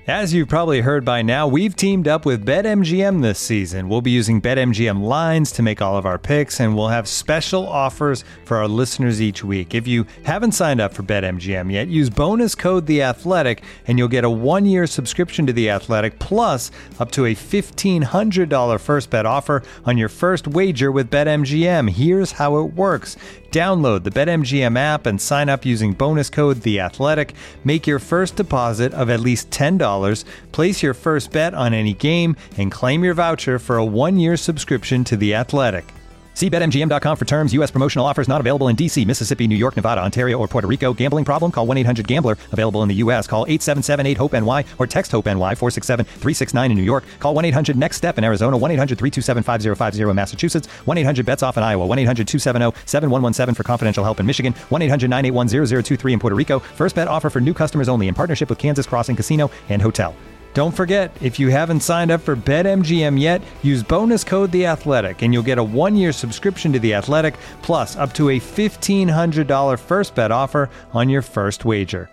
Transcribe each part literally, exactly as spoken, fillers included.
As you've probably heard by now, we've teamed up with BetMGM this season. We'll be using BetMGM lines to make all of our picks, and we'll have special offers for our listeners each week. If you haven't signed up for BetMGM yet, use bonus code The Athletic, and you'll get a one-year subscription to The Athletic, plus up to a fifteen hundred dollars first bet offer on your first wager with BetMGM. Here's how it works. Download the BetMGM app and sign up using bonus code The Athletic. Make your first deposit of at least ten dollars, place your first bet on any game, and claim your voucher for a one-year subscription to The Athletic. See Bet M G M dot com for terms. U S promotional offers not available in D C, Mississippi, New York, Nevada, Ontario, or Puerto Rico. Gambling problem? Call one eight hundred gambler. Available in the U S. Call eight seven seven eight hope N Y or text HOPE-NY four six seven three six nine in New York. Call one eight hundred next step in Arizona. one eight hundred three two seven five zero five zero in Massachusetts. one eight hundred bets off in Iowa. one eight hundred two seven zero seven one one seven for confidential help in Michigan. one eight hundred nine eight one zero zero two three in Puerto Rico. First bet offer for new customers only in partnership with Kansas Crossing Casino and Hotel. Don't forget, if you haven't signed up for BetMGM yet, use bonus code The Athletic, and you'll get a one-year subscription to The Athletic, plus up to a fifteen hundred dollars first bet offer on your first wager.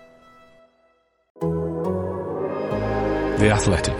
The Athletic.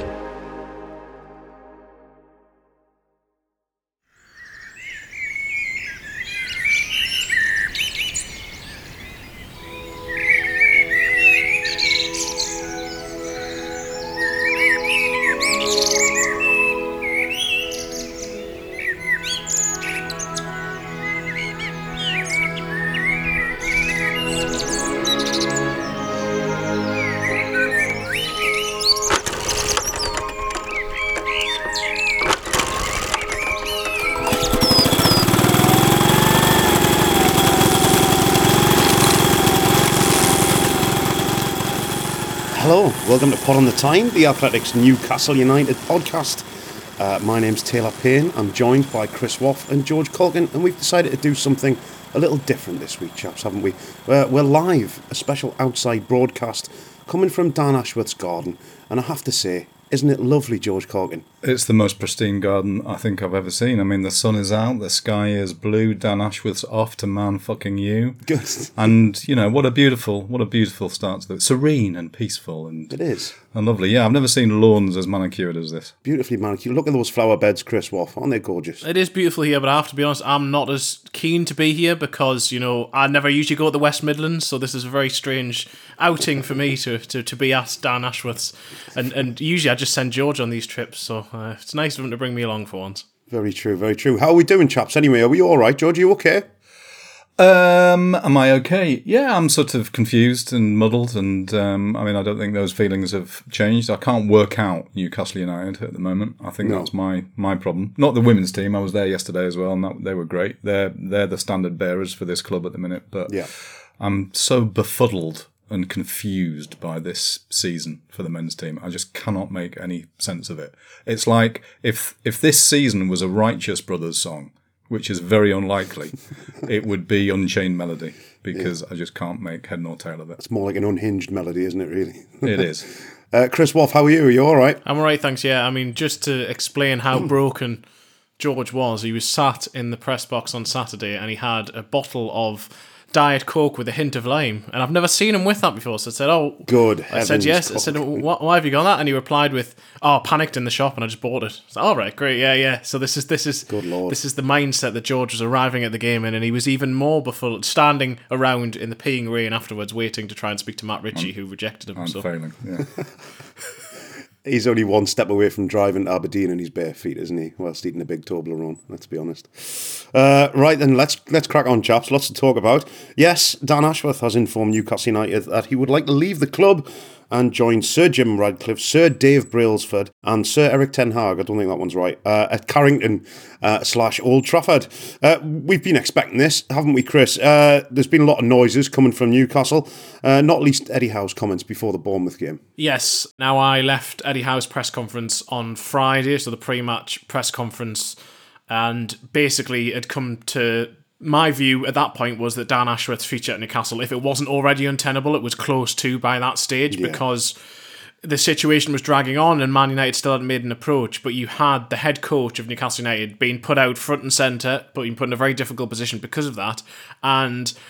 Hello, welcome to Pod on the Time, the Athletics Newcastle United podcast. Uh, my name's Taylor Payne. I'm joined by Chris Woff and George Colkin, and we've decided to do something a little different this week, chaps, haven't we? Uh, we're live, a special outside broadcast coming from Dan Ashworth's garden, and I have to say, isn't it lovely, George Colkin? It's the most pristine garden I think I've ever seen. I mean, the sun is out, the sky is blue, Dan Ashworth's off to man fucking you. Good. And, you know, what a beautiful, what a beautiful start to it. Serene and peaceful and... It is. And lovely. Yeah, I've never seen lawns as manicured as this. Beautifully manicured. Look at those flower beds, Chris Woff. Aren't they gorgeous? It is beautiful here, but I have to be honest, I'm not as keen to be here because, you know, I never usually go to the West Midlands, so this is a very strange outing for me to, to, to be at Dan Ashworth's. And, and usually I just send George on these trips, so uh, it's nice of him to bring me along for once. Very true, very true. How are we doing, chaps? Anyway, are we all right? George, are you okay? Um, am I okay? Yeah, I'm sort of confused and muddled, and um, I mean, I don't think those feelings have changed. I can't work out Newcastle United at the moment. I think no. that's my, my problem. Not the women's team. I was there yesterday as well, and that, they were great. They're they're the standard bearers for this club at the minute. But yeah. I'm so befuddled and confused by this season for the men's team. I just cannot make any sense of it. It's like if if this season was a Righteous Brothers song, which is very unlikely, it would be Unchained Melody, because yeah. I just can't make head nor tail of it. It's more like an unhinged melody, isn't it, really? It is. uh, Chris Woff, how are you? Are you all right? I'm all right, thanks, yeah. I mean, just to explain how broken George was, he was sat in the press box on Saturday and he had a bottle of Diet Coke with a hint of lime, and I've never seen him with that before. So I said, "Oh, good." I said yes. Coke. I said, "Why have you got that?" And he replied with, "Oh, panicked in the shop, and I just bought it." So, all right, great, yeah, yeah. So this is this is good Lord. This is the mindset that George was arriving at the game in, and he was even more befuddled, standing around in the peeing rain afterwards, waiting to try and speak to Matt Ritchie, I'm, who rejected him. I'm so. failing. Yeah. He's only one step away from driving to Aberdeen in his bare feet, isn't he? Whilst eating a big Toblerone, let's be honest. Uh, right then, let's let's crack on, chaps. Lots to talk about. Yes, Dan Ashworth has informed Newcastle United that he would like to leave the club and join Sir Jim Radcliffe, Sir Dave Brailsford and Sir Eric Ten Hag, I don't think that one's right, uh, at Carrington uh, slash Old Trafford. Uh, we've been expecting this, haven't we, Chris? Uh, there's been a lot of noises coming from Newcastle, uh, not least Eddie Howe's comments before the Bournemouth game. Yes. Now, I left Eddie Howe's press conference on Friday, so the pre-match press conference, and basically it had come to... My view at that point was that Dan Ashworth's future at Newcastle, if it wasn't already untenable, it was close to by that stage yeah. because the situation was dragging on and Man United still hadn't made an approach, but you had the head coach of Newcastle United being put out front and centre, but being put in a very difficult position because of that, and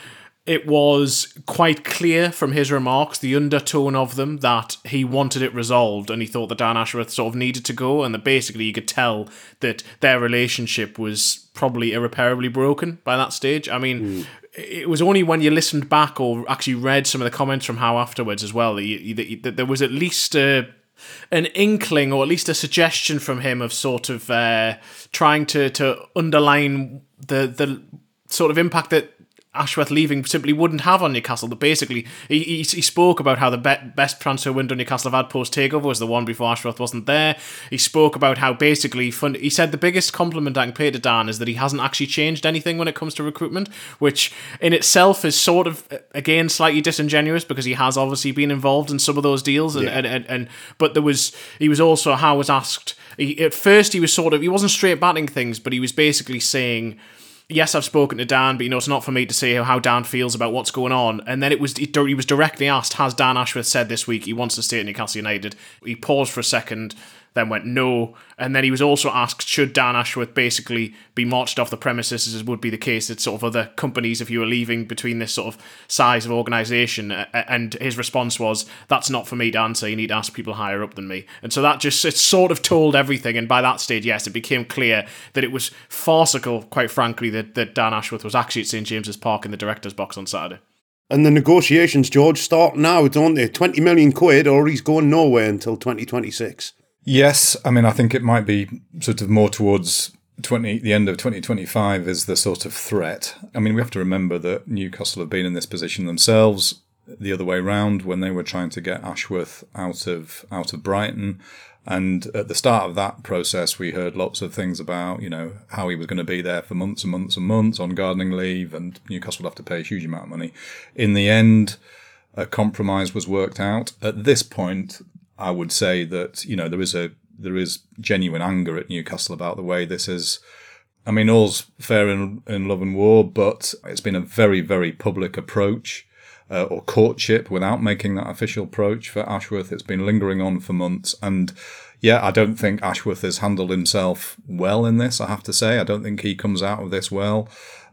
it was quite clear from his remarks, the undertone of them, that he wanted it resolved and he thought that Dan Ashworth sort of needed to go, and that basically you could tell that their relationship was probably irreparably broken by that stage. I mean, mm. it was only when you listened back or actually read some of the comments from Howe afterwards as well that, you, that, that there was at least a, an inkling or at least a suggestion from him of sort of uh, trying to, to underline the the sort of impact that Ashworth leaving simply wouldn't have on Newcastle. That basically, he, he, he spoke about how the be- best transfer window Newcastle have had post-takeover was the one before Ashworth wasn't there. He spoke about how basically, fun- he said the biggest compliment I can pay to Dan is that he hasn't actually changed anything when it comes to recruitment, which in itself is sort of, again, slightly disingenuous because he has obviously been involved in some of those deals. And, yeah. and, and, and But there was, he was also, how was asked, he, at first he was sort of, he wasn't straight batting things, but he was basically saying, yes, I've spoken to Dan, but you know it's not for me to say how Dan feels about what's going on. And then it was he was directly asked, has Dan Ashworth said this week he wants to stay at Newcastle United? He paused for a second, then went no. And then he was also asked, should Dan Ashworth basically be marched off the premises, as would be the case at sort of other companies if you were leaving between this sort of size of organisation? And his response was, that's not for me to answer, you need to ask people higher up than me. And so that just, it sort of told everything. And by that stage, yes, it became clear that it was farcical, quite frankly, that, that Dan Ashworth was actually at St James's Park in the director's box on Saturday. And the negotiations, George, start now, don't they? twenty million quid or he's going nowhere until twenty twenty-six. Yes, I mean, I think it might be sort of more towards twenty the end of twenty twenty-five is the sort of threat. I mean, we have to remember that Newcastle have been in this position themselves the other way round when they were trying to get Ashworth out of out of Brighton. And at the start of that process, we heard lots of things about, you know, how he was going to be there for months and months and months on gardening leave, and Newcastle would have to pay a huge amount of money. In the end, a compromise was worked out. At this point, I would say that, you know, there is a there is genuine anger at Newcastle about the way this is. I mean, all's fair in, in love and war, but it's been a very, very public approach uh, or courtship without making that official approach for Ashworth. It's been lingering on for months. And yeah, I don't think Ashworth has handled himself well in this, I have to say. I don't think he comes out of this well,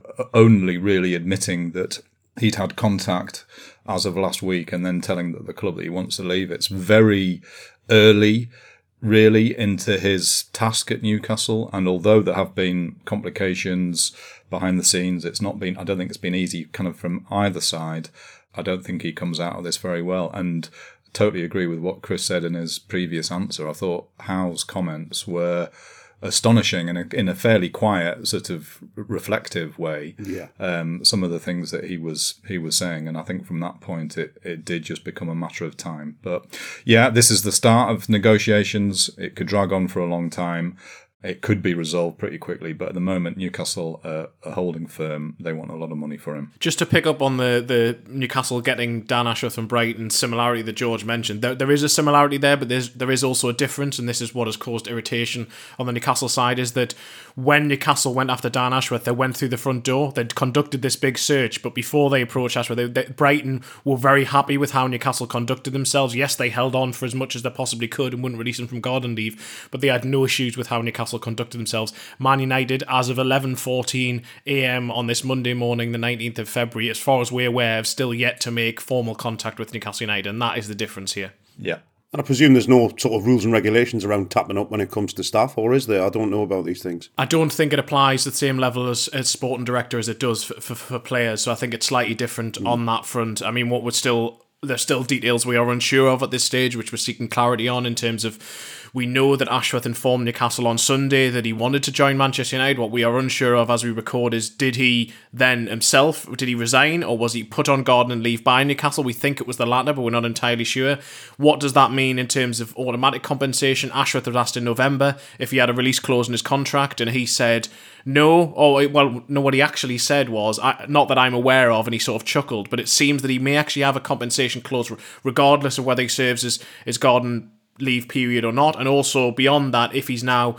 only really admitting that he'd had contact as of last week and then telling that the club that he wants to leave. It's very early, really, into his task at Newcastle. And although there have been complications behind the scenes, it's not been, I don't think it's been easy kind of from either side. I don't think he comes out of this very well. And totally agree with what Chris said in his previous answer. I thought Howe's comments were astonishing in a, in a fairly quiet, sort of reflective way. Yeah. Um, some of the things that he was he was saying, and I think from that point it, it did just become a matter of time. But yeah, this is the start of negotiations. It could drag on for a long time. It could be resolved pretty quickly, but at the moment, Newcastle, uh, a holding firm, they want a lot of money for him. Just to pick up on the, the Newcastle getting Dan Ashworth from Brighton similarity that George mentioned, there, there is a similarity there, but there's, there is also a difference, and this is what has caused irritation on the Newcastle side, is that when Newcastle went after Dan Ashworth, they went through the front door, they'd conducted this big search, but before they approached Ashworth, they, they, Brighton were very happy with how Newcastle conducted themselves. Yes, they held on for as much as they possibly could and wouldn't release him from garden leave, but they had no issues with how Newcastle conducted themselves. Man United, as of eleven fourteen a.m. on this Monday morning, the nineteenth of February, as far as we're aware, have still yet to make formal contact with Newcastle United, and that is the difference here. Yeah. And I presume there's no sort of rules and regulations around tapping up when it comes to staff, or is there? I don't know about these things. I don't think it applies at the same level as, as sporting director as it does for, for, for players, so I think it's slightly different mm. on that front. I mean, what would still... There's still details we are unsure of at this stage, which we're seeking clarity on, in terms of, we know that Ashworth informed Newcastle on Sunday that he wanted to join Manchester United. What we are unsure of as we record is, did he then himself, did he resign, or was he put on garden leave by Newcastle? We think it was the latter, but we're not entirely sure. What does that mean in terms of automatic compensation? Ashworth was asked in November if he had a release clause in his contract, and he said no. Oh, well, no, what he actually said was, I, not that I'm aware of, and he sort of chuckled, but it seems that he may actually have a compensation clause regardless of whether he serves his, his garden leave period or not. And also beyond that, if he's now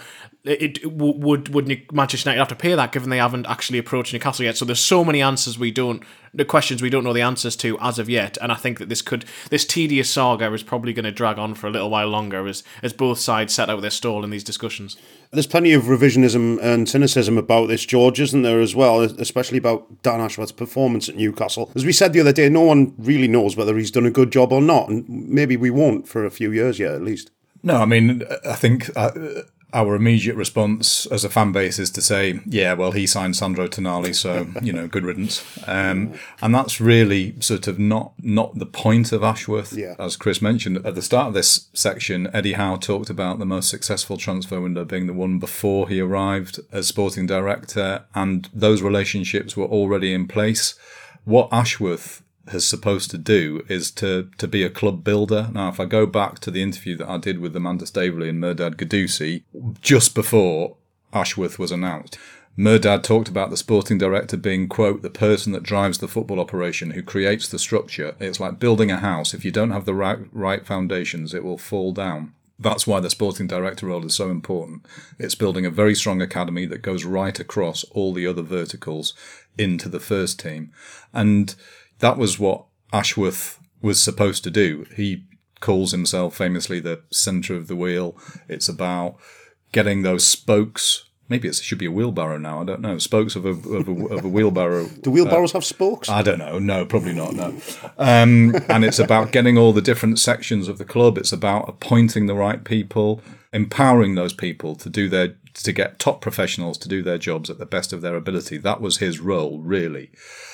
it, it would would Manchester United have to pay that, given they haven't actually approached Newcastle yet? So there's so many answers we don't, the questions we don't know the answers to as of yet, and I think that this could this tedious saga is probably going to drag on for a little while longer as as both sides set out their stall in these discussions. There's plenty of revisionism and cynicism about this, George, isn't there, as well, especially about Dan Ashworth's performance at Newcastle. As we said the other day, no one really knows whether he's done a good job or not, and maybe we won't for a few years yet, at least. No, I mean, I think uh, our immediate response as a fan base is to say, yeah, well, he signed Sandro Tonali, so, you know, good riddance. Um, and that's really sort of not not the point of Ashworth. Yeah. As Chris mentioned at the start of this section, Eddie Howe talked about the most successful transfer window being the one before he arrived as sporting director, and those relationships were already in place. What Ashworth is supposed to do is to to be a club builder. Now, if I go back to the interview that I did with Amanda Staveley and Mehrdad Ghodoussi just before Ashworth was announced, Mehrdad talked about the sporting director being, quote, the person that drives the football operation, who creates the structure. It's like building a house. If you don't have the right, right foundations, it will fall down. That's why the sporting director role is so important. It's building a very strong academy that goes right across all the other verticals into the first team. And that was what Ashworth was supposed to do. He calls himself famously the centre of the wheel. It's about getting those spokes. Maybe it should be a wheelbarrow now. I don't know. Spokes of a of a, of a wheelbarrow. Do wheelbarrows uh, have spokes? I don't know. No, probably not. No. Um, and it's about getting all the different sections of the club. It's about appointing the right people, empowering those people to do their to get top professionals to do their jobs at the best of their ability. That was his role, really.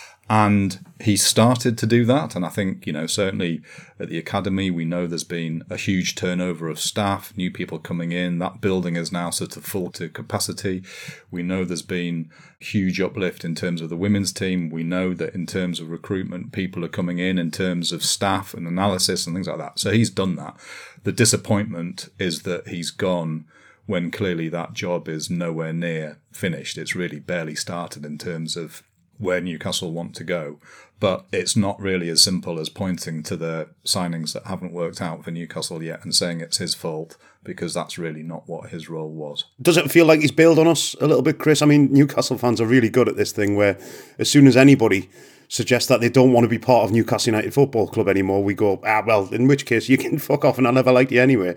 And he started to do that. And I think, you know, certainly at the academy, we know there's been a huge turnover of staff, new people coming in. That building is now sort of full to capacity. We know there's been huge uplift in terms of the women's team. We know that in terms of recruitment, people are coming in in terms of staff and analysis and things like that. So he's done that. The disappointment is that he's gone when clearly that job is nowhere near finished. It's really barely started in terms of where Newcastle want to go. But it's not really as simple as pointing to the signings that haven't worked out for Newcastle yet and saying it's his fault, because that's really not what his role was. Does it feel like he's bailed on us a little bit, Chris? I mean, Newcastle fans are really good at this thing where as soon as anybody suggests that they don't want to be part of Newcastle United Football Club anymore, we go, ah, well, in which case you can fuck off and I never liked you anyway.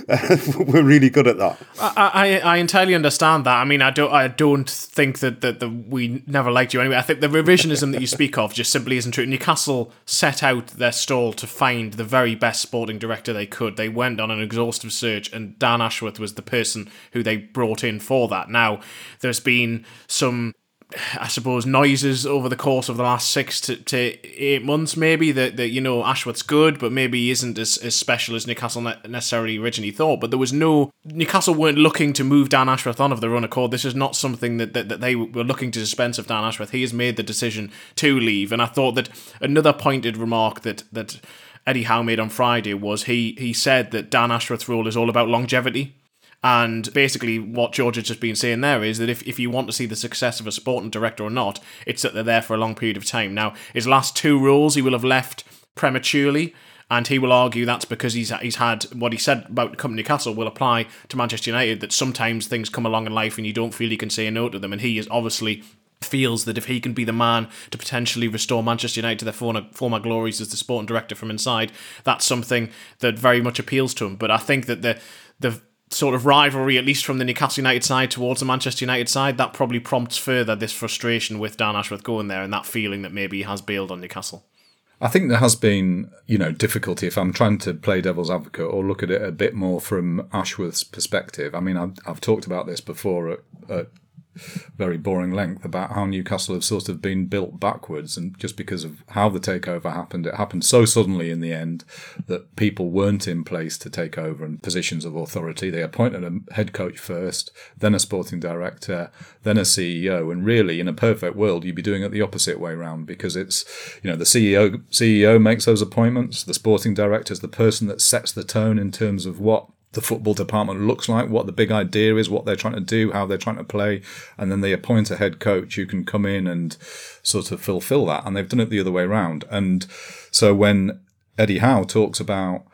We're really good at that. I, I I entirely understand that. I mean, I don't I don't think that, that the, we never liked you anyway. I think the revisionism that you speak of just simply isn't true. Newcastle set out their stall to find the very best sporting director they could. They went on an exhaustive search, and Dan Ashworth was the person who they brought in for that. Now, there's been some, I suppose, noises over the course of the last six to, to eight months, maybe, that, that, you know, Ashworth's good, but maybe he isn't as, as special as Newcastle ne- necessarily originally thought. But there was no, Newcastle weren't looking to move Dan Ashworth on of their own accord. This is not something that, that, that they were looking to dispense of Dan Ashworth. He has made the decision to leave. And I thought that another pointed remark that, that Eddie Howe made on Friday was he, he said that Dan Ashworth's role is all about longevity. And basically what George has just been saying there is that if, if you want to see the success of a sporting director or not, it's that they're there for a long period of time. Now, his last two roles he will have left prematurely, and he will argue that's because he's he's had what he said about coming to Newcastle will apply to Manchester United, that sometimes things come along in life and you don't feel you can say no to them. And he is obviously feels that if he can be the man to potentially restore Manchester United to their former, former glories as the sporting director from inside, that's something that very much appeals to him. But I think that the the sort of rivalry, at least from the Newcastle United side towards the Manchester United side, that probably prompts further this frustration with Dan Ashworth going there and that feeling that maybe he has bailed on Newcastle. I think there has been, you know, difficulty if I'm trying to play devil's advocate or look at it a bit more from Ashworth's perspective. I mean, I've, I've talked about this before at, at very boring length about how Newcastle have sort of been built backwards, and just because of how the takeover happened, it happened so suddenly in the end that people weren't in place to take over in positions of authority. They appointed a head coach first, then a sporting director, then a C E O, and really in a perfect world you'd be doing it the opposite way round, because it's, you know, the C E O C E O makes those appointments, the sporting director is the person that sets the tone in terms of what the football department looks like, what the big idea is, what they're trying to do, how they're trying to play, and then they appoint a head coach who can come in and sort of fulfill that. And they've done it the other way around. And so when Eddie Howe talks about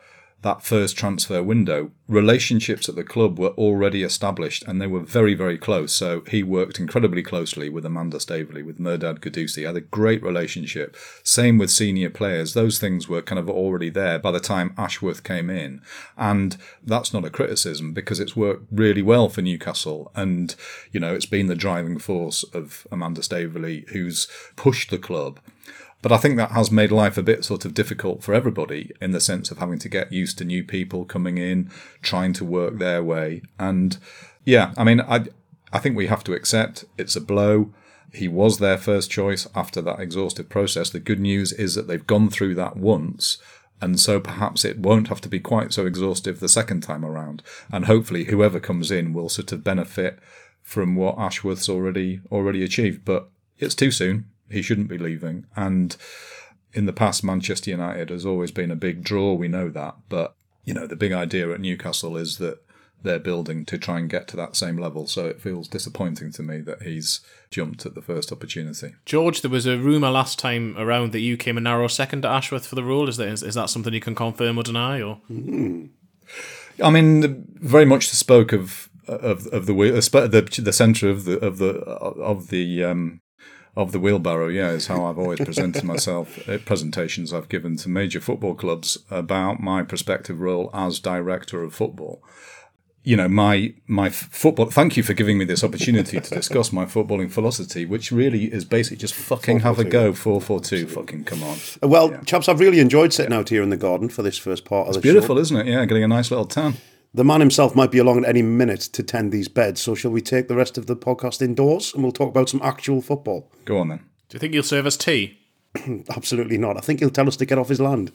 that first transfer window, relationships at the club were already established and they were very, very close. So he worked incredibly closely with Amanda Staveley, with Mehrdad Guddusi, had a great relationship. Same with senior players. Those things were kind of already there by the time Ashworth came in. And that's not a criticism because it's worked really well for Newcastle. And, you know, it's been the driving force of Amanda Staveley who's pushed the club. But I think that has made life a bit sort of difficult for everybody in the sense of having to get used to new people coming in, trying to work their way. And yeah, I mean, I I think we have to accept it's a blow. He was their first choice after that exhaustive process. The good news is that they've gone through that once. And so perhaps it won't have to be quite so exhaustive the second time around. And hopefully whoever comes in will sort of benefit from what Ashworth's already already achieved. But it's too soon. He shouldn't be leaving. And in the past, Manchester United has always been a big draw. We know that. But, you know, the big idea at Newcastle is that they're building to try and get to that same level. So it feels disappointing to me that he's jumped at the first opportunity. George, there was a rumour last time around that you came a narrow second to Ashworth for the role. Is that, is, is that something you can confirm or deny? Or Mm. I mean, very much spoke of of of the the the centre of the of the of the um, of the wheelbarrow. Yeah, is how I've always presented myself at presentations I've given to major football clubs about my prospective role as director of football. You know, my my football. Thank you for giving me this opportunity to discuss my footballing philosophy, which really is basically just fucking have a go. Four four two. Fucking come on. Well, yeah. chaps, I've really enjoyed sitting out here in the garden for this first part of it's the beautiful, show. Isn't it? Yeah, getting a nice little tan. The man himself might be along at any minute to tend these beds. So shall we take the rest of the podcast indoors and we'll talk about some actual football? Go on then. do you think he'll serve us tea? Absolutely not. I think he'll tell us to get off his land.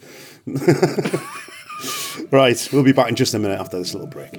Right, we'll be back in just a minute after this little break.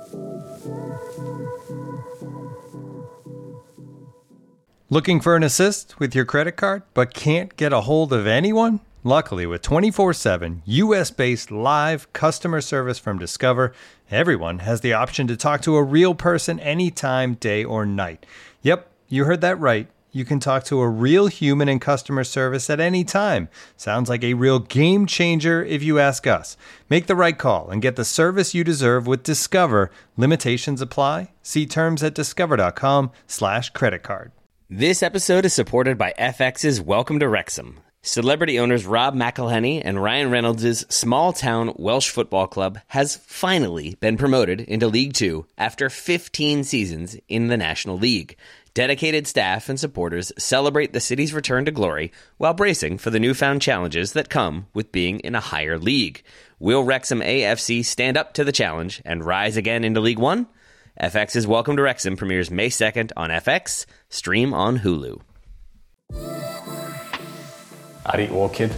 Looking for an assist with your credit card, but can't get a hold of anyone? Luckily, with twenty-four seven U S-based live customer service from Discover, everyone has the option to talk to a real person anytime, day or night. Yep, you heard that right. You can talk to a real human in customer service at any time. Sounds like a real game changer if you ask us. Make the right call and get the service you deserve with Discover. Limitations apply. See terms at discover.com slash credit card. This episode is supported by F X's Welcome to Wrexham. Celebrity owners Rob McElhenney and Ryan Reynolds' small-town Welsh football club has finally been promoted into League Two after fifteen seasons in the National League. Dedicated staff and supporters celebrate the city's return to glory while bracing for the newfound challenges that come with being in a higher league. Will Wrexham A F C stand up to the challenge and rise again into League One? F X's Welcome to Wrexham premieres May second on F X. Stream on Hulu. I'd eat Orchid.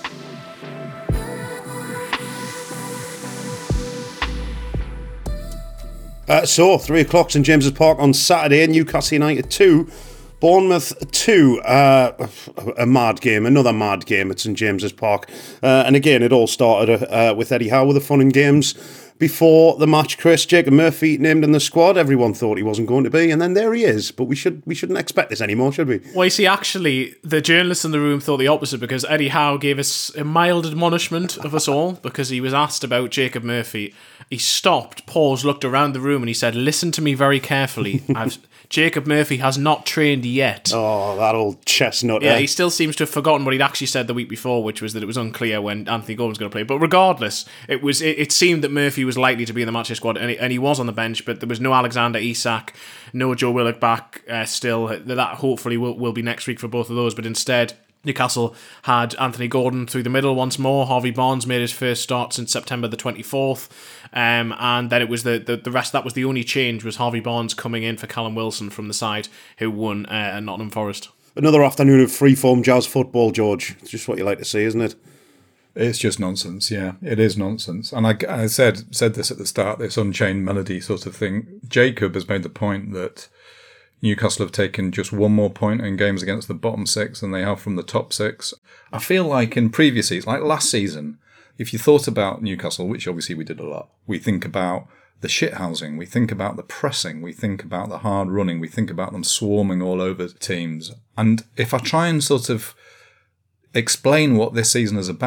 Uh, so, three o'clock St James's Park on Saturday. Newcastle United two, Bournemouth two. Uh, a mad game, another mad game at St James's Park. Uh, and again, it all started uh, with Eddie Howe with the fun and games. Before the match, Chris, Jacob Murphy named in the squad. Everyone thought he wasn't going to be, and then there he is. But we should we shouldn't expect this anymore, should we? Well, you see, actually, the journalists in the room thought the opposite because Eddie Howe gave us a mild admonishment of us all because he was asked about Jacob Murphy. He stopped, paused, looked around the room, and he said, "Listen to me very carefully. I've, Jacob Murphy has not trained yet." Oh, that old chestnut. Yeah, eh? he still seems to have forgotten what he'd actually said the week before, which was that it was unclear when Anthony Gordon was going to play. But regardless, it was it, it seemed that Murphy was likely to be in the match squad, and he, and he was on the bench, but there was no Alexander Isak, no Joe Willock back uh, still. That hopefully will, will be next week for both of those, but instead Newcastle had Anthony Gordon through the middle once more. Harvey Barnes made his first start since September the twenty-fourth. Um, and then it was the, the, the rest, that was the only change, was Harvey Barnes coming in for Callum Wilson from the side, who won uh, at Nottingham Forest. Another afternoon of free-form jazz football, George. It's just what you like to see, isn't it? It's just nonsense, yeah. It is nonsense. And I, I said said this at the start, this Unchained Melody sort of thing. Jacob has made the point that Newcastle have taken just one more point in games against the bottom six than they have from the top six. I feel like in previous seasons, like last season, if you thought about Newcastle, which obviously we did a lot, we think about the shithousing, we think about the pressing, we think about the hard running, we think about them swarming all over teams. And if I try and sort of explain what this season is about,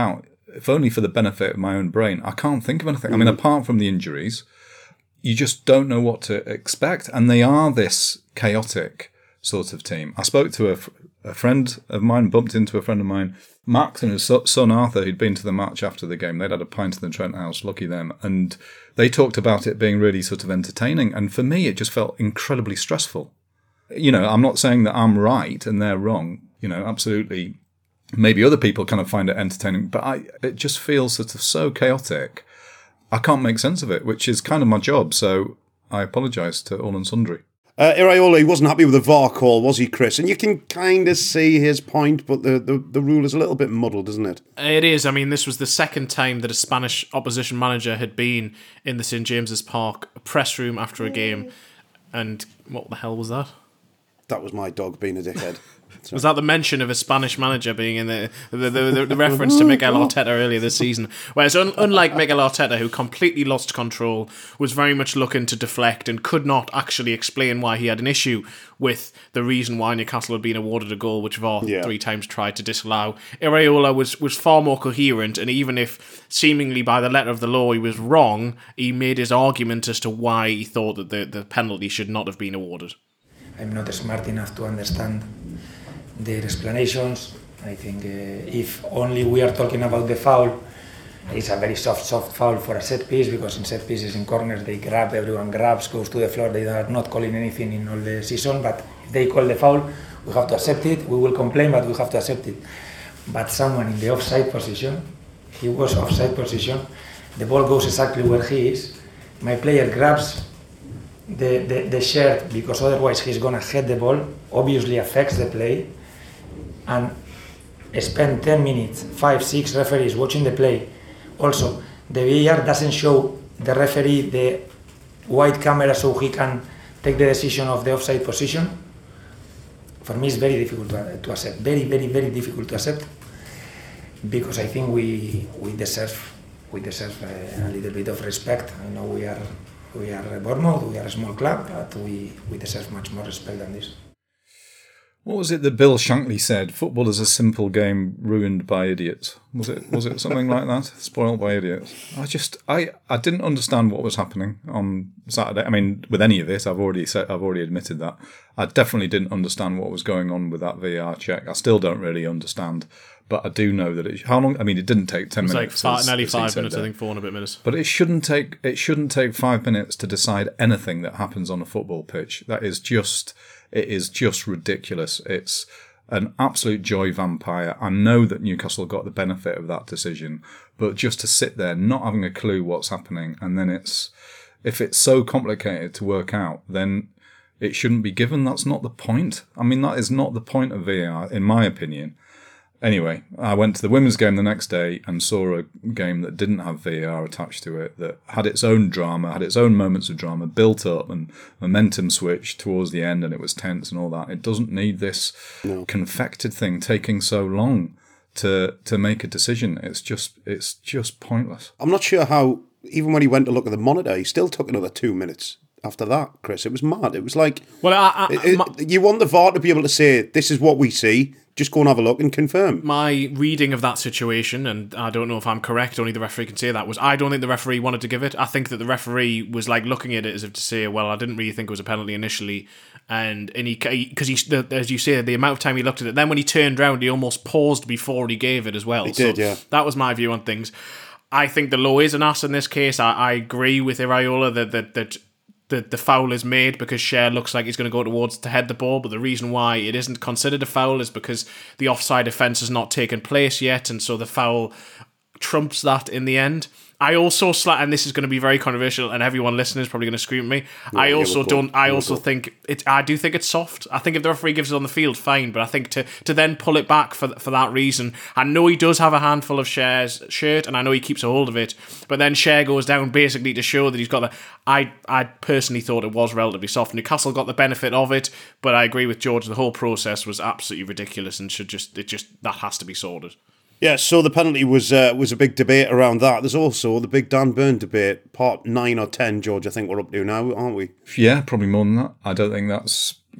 if only for the benefit of my own brain, I can't think of anything. Mm. I mean, apart from the injuries, you just don't know what to expect. And they are this chaotic sort of team. I spoke to a, a friend of mine, bumped into a friend of mine, Max and his son Arthur, who'd been to the match after the game. They'd had a pint in the Trent House, lucky them. And they talked about it being really sort of entertaining. And for me, it just felt incredibly stressful. You know, I'm not saying that I'm right and they're wrong. You know, absolutely. Maybe other people kind of find it entertaining, but I it just feels sort of so chaotic. I can't make sense of it, which is kind of my job. So I apologise to all and sundry. Uh, Iraola, he wasn't happy with the V A R call, was he, Chris? And you can kind of see his point, but the, the, the rule is a little bit muddled, isn't it? It is. I mean, this was the second time that a Spanish opposition manager had been in the Saint James's Park press room after a game. And what the hell was that? That was my dog being a dickhead. So. Was that the mention of a Spanish manager being in the the, the, the reference to Mikel Arteta earlier this season? Whereas un, unlike Mikel Arteta, who completely lost control, was very much looking to deflect and could not actually explain why he had an issue with the reason why Newcastle had been awarded a goal, which V A R yeah. three times tried to disallow. Iraola was, was far more coherent, and even if seemingly by the letter of the law he was wrong, he made his argument as to why he thought that the, the penalty should not have been awarded. I'm not smart enough to understand their explanations. I think uh, if only we are talking about the foul, it's a very soft, soft foul for a set piece, because in set pieces, in corners, they grab, everyone grabs, goes to the floor. They are not calling anything in all the season, but if they call the foul, we have to accept it. We will complain, but we have to accept it. But someone in the offside position, he was offside position, the ball goes exactly where he is, my player grabs the, the, the shirt, because otherwise he's going to hit the ball, obviously affects the play, and spend ten minutes, five, six referees watching the play. Also, the V A R doesn't show the referee the wide camera so he can take the decision of the offside position. For me, it's very difficult to, to accept. Very, very, very difficult to accept, because I think we we deserve we deserve a, a little bit of respect. I know we are we are Bournemouth, we are a small club, but we, we deserve much more respect than this. What was it that Bill Shankly said? Football is a simple game ruined by idiots. Was it was it something like that? Spoiled by idiots. I just I, I didn't understand what was happening on Saturday. I mean, with any of this, I've already said I've already admitted that. I definitely didn't understand what was going on with that V A R check. I still don't really understand. But I do know that it. How long? I mean, it didn't take ten it was minutes. Like five, nearly five minutes, I think, four and a bit minutes. But it shouldn't take. It shouldn't take five minutes to decide anything that happens on a football pitch. That is just. It is just ridiculous. It's an absolute joy vampire. I know that Newcastle got the benefit of that decision, but just to sit there not having a clue what's happening, and then it's if it's so complicated to work out, then it shouldn't be given. That's not the point. I mean, that is not the point of V A R, in my opinion. Anyway, I went to the women's game the next day and saw a game that didn't have V A R attached to it, that had its own drama, had its own moments of drama, built up and momentum switched towards the end, and it was tense and all that. It doesn't need this no. confected thing taking so long to to make a decision. It's just it's just pointless. I'm not sure how, even when he went to look at the monitor, he still took another two minutes. After that, Chris, it was mad. It was like, well, I, I, it, my, you want the V A R to be able to say, this is what we see, just go and have a look and confirm. My reading of that situation, and I don't know if I'm correct, only the referee can say that, was I don't think the referee wanted to give it. I think that the referee was like looking at it as if to say, well, I didn't really think it was a penalty initially. And and he, because he, he, as you say, the amount of time he looked at it, then when he turned around, he almost paused before he gave it as well. He so did, yeah. That was my view on things. I think the law is an ass in this case. I, I agree with Iraola that that that. The, the foul is made because Cher looks like he's going to go towards to head the ball, but the reason why it isn't considered a foul is because the offside offence has not taken place yet, and so the foul trumps that in the end. I also, sla- and this is going to be very controversial, and everyone listening is probably going to scream at me. Yeah, I also yeah, don't. I also think it. I do think it's soft. I think if the referee gives it on the field, fine. But I think to to then pull it back for for that reason. I know he does have a handful of Cher's shirt, and I know he keeps a hold of it. But then Cher goes down basically to show that he's got the. I I personally thought it was relatively soft. Newcastle got the benefit of it, but I agree with George. The whole process was absolutely ridiculous, and should just it just that has to be sorted. Yeah, so the penalty was uh, was a big debate around that. There's also the big Dan Burn debate, part nine or ten, George, I think we're up to now, aren't we? Yeah, probably more than that. I don't think that's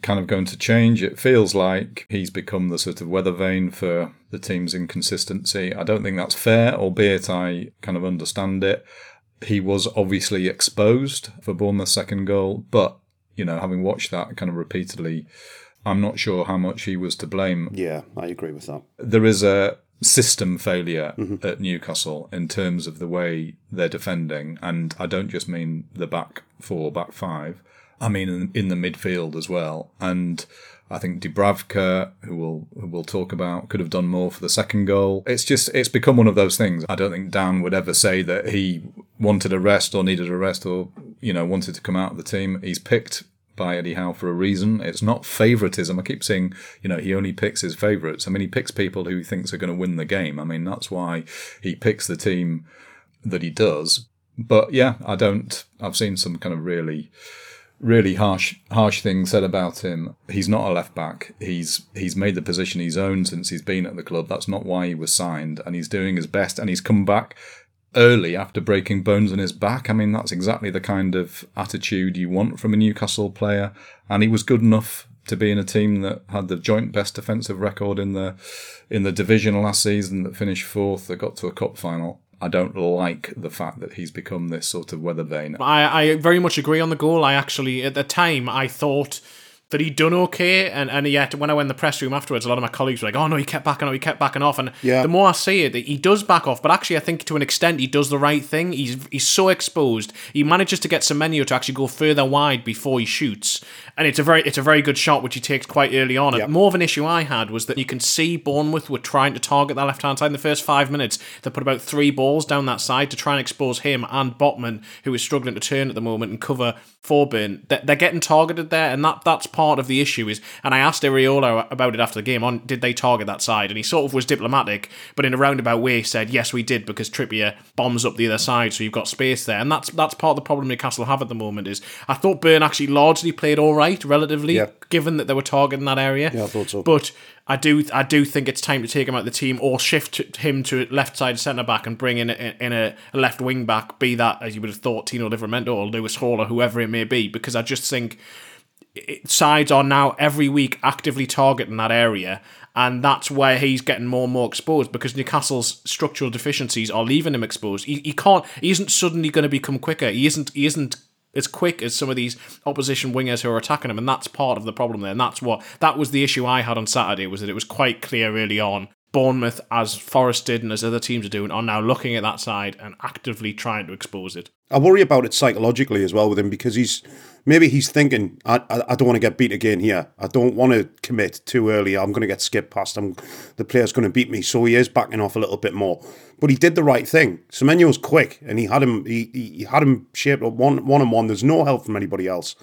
kind of going to change. It feels like he's become the sort of weather vane for the team's inconsistency. I don't think that's fair, albeit I kind of understand it. He was obviously exposed for Bournemouth's second goal, but, you know, having watched that kind of repeatedly, I'm not sure how much he was to blame. Yeah, I agree with that. There is a system failure mm-hmm. at Newcastle in terms of the way they're defending, and I don't just mean the back four, back five. I mean in, in the midfield as well. And I think Dubravka, who we'll, who we'll talk about, could have done more for the second goal. It's just, it's become one of those things. I don't think Dan would ever say that he wanted a rest or needed a rest or, you know, wanted to come out of the team. He's picked by Eddie Howe for a reason. It's not favouritism. I keep saying, you know, he only picks his favourites. I mean, he picks people who he thinks are going to win the game. I mean, that's why he picks the team that he does. But yeah, I don't, I've seen some kind of really, really harsh, harsh things said about him. He's not a left back. He's, he's made the position his own since he's been at the club. That's not why he was signed, and he's doing his best, and he's come back early after breaking bones in his back. I mean, that's exactly the kind of attitude you want from a Newcastle player. And he was good enough to be in a team that had the joint best defensive record in the in the division last season, that finished fourth, that got to a cup final. I don't like the fact that he's become this sort of weather vane. I, I very much agree on the goal. I actually, at the time, I thought that he'd done okay, and, and yet when I went in the press room afterwards, a lot of my colleagues were like, oh no, he kept backing off, he kept backing off, and yeah. the more I see it, he does back off, but actually I think to an extent he does the right thing. He's he's so exposed, he manages to get Semenyo to actually go further wide before he shoots, and it's a very it's a very good shot which he takes quite early on. Yep. And more of an issue I had was that you can see Bournemouth were trying to target that left-hand side in the first five minutes. They put about three balls down that side to try and expose him and Botman, who is struggling to turn at the moment and cover for Burn. They're getting targeted there, and that that's part of the issue. Is and I asked Areola about it after the game, on did they target that side, and he sort of was diplomatic, but in a roundabout way said yes we did, because Trippier bombs up the other side, so you've got space there, and that's that's part of the problem Newcastle have at the moment. Is I thought Burn actually largely played all right relatively, yeah. given that they were targeting that area. Yeah, I thought so. But I do I do think it's time to take him out of the team, or shift him to left side centre back and bring in a, in a left wing back, be that, as you would have thought, Tino Livramento or Lewis Hall or whoever it may be, because I just think sides are now every week actively targeting that area, and that's where he's getting more and more exposed, because Newcastle's structural deficiencies are leaving him exposed. He, he can't he isn't suddenly going to become quicker. He isn't he isn't as quick as some of these opposition wingers who are attacking him, and that's part of the problem there. And that's what that was the issue I had on Saturday, was that it was quite clear early on. Bournemouth, as Forest did and as other teams are doing, are now looking at that side and actively trying to expose it. I worry about it psychologically as well with him, because he's maybe he's thinking, I I, I don't want to get beat again here. I don't want to commit too early. I'm going to get skipped past. I'm, the player's going to beat me. So he is backing off a little bit more. But he did the right thing. Semenyo's quick, and he had him he, he had him shaped up one, one on one. There's no help from anybody else.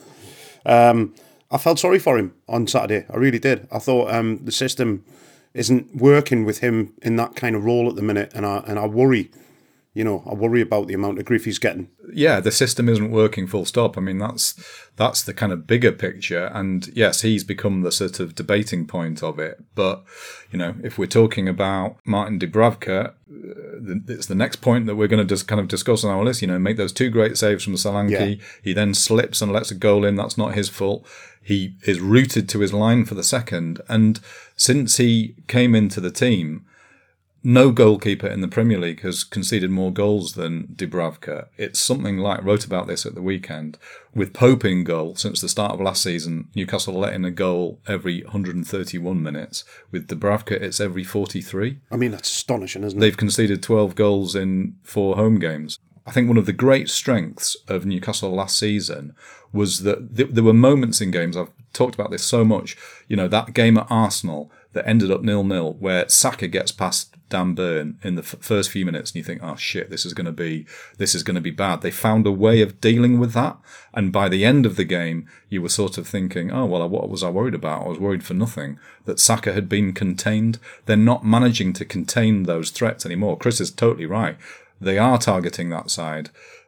Um, I felt sorry for him on Saturday. I really did. I thought um, the system isn't working with him in that kind of role at the minute, and I and I worry, you know, I worry about the amount of grief he's getting. Yeah, the system isn't working, full stop. I mean, that's that's the kind of bigger picture, and yes, he's become the sort of debating point of it. But, you know, if we're talking about Martin Dubravka, it's the next point that we're going to just kind of discuss on our list. You know, make those two great saves from Solanke. Yeah. He then slips and lets a goal in. That's not his fault. He is rooted to his line for the second. And since he came into the team, no goalkeeper in the Premier League has conceded more goals than Dubravka. It's something like, I wrote about this at the weekend, with Pope in goal since the start of last season, Newcastle let in a goal every one hundred thirty-one minutes. With Dubravka, it's every forty-three. I mean, that's astonishing, isn't it? They've conceded twelve goals in four home games. I think one of the great strengths of Newcastle last season was that th- there were moments in games, I've talked about this so much, you know, that game at Arsenal that ended up nil-nil, where Saka gets past Dan Burn in the f- first few minutes, and you think, oh shit, this is going to be this is going to be bad. They found a way of dealing with that, and by the end of the game, you were sort of thinking, oh well, what was I worried about? I was worried for nothing. That Saka had been contained. They're not managing to contain those threats anymore. Chris is totally right. They are targeting that side,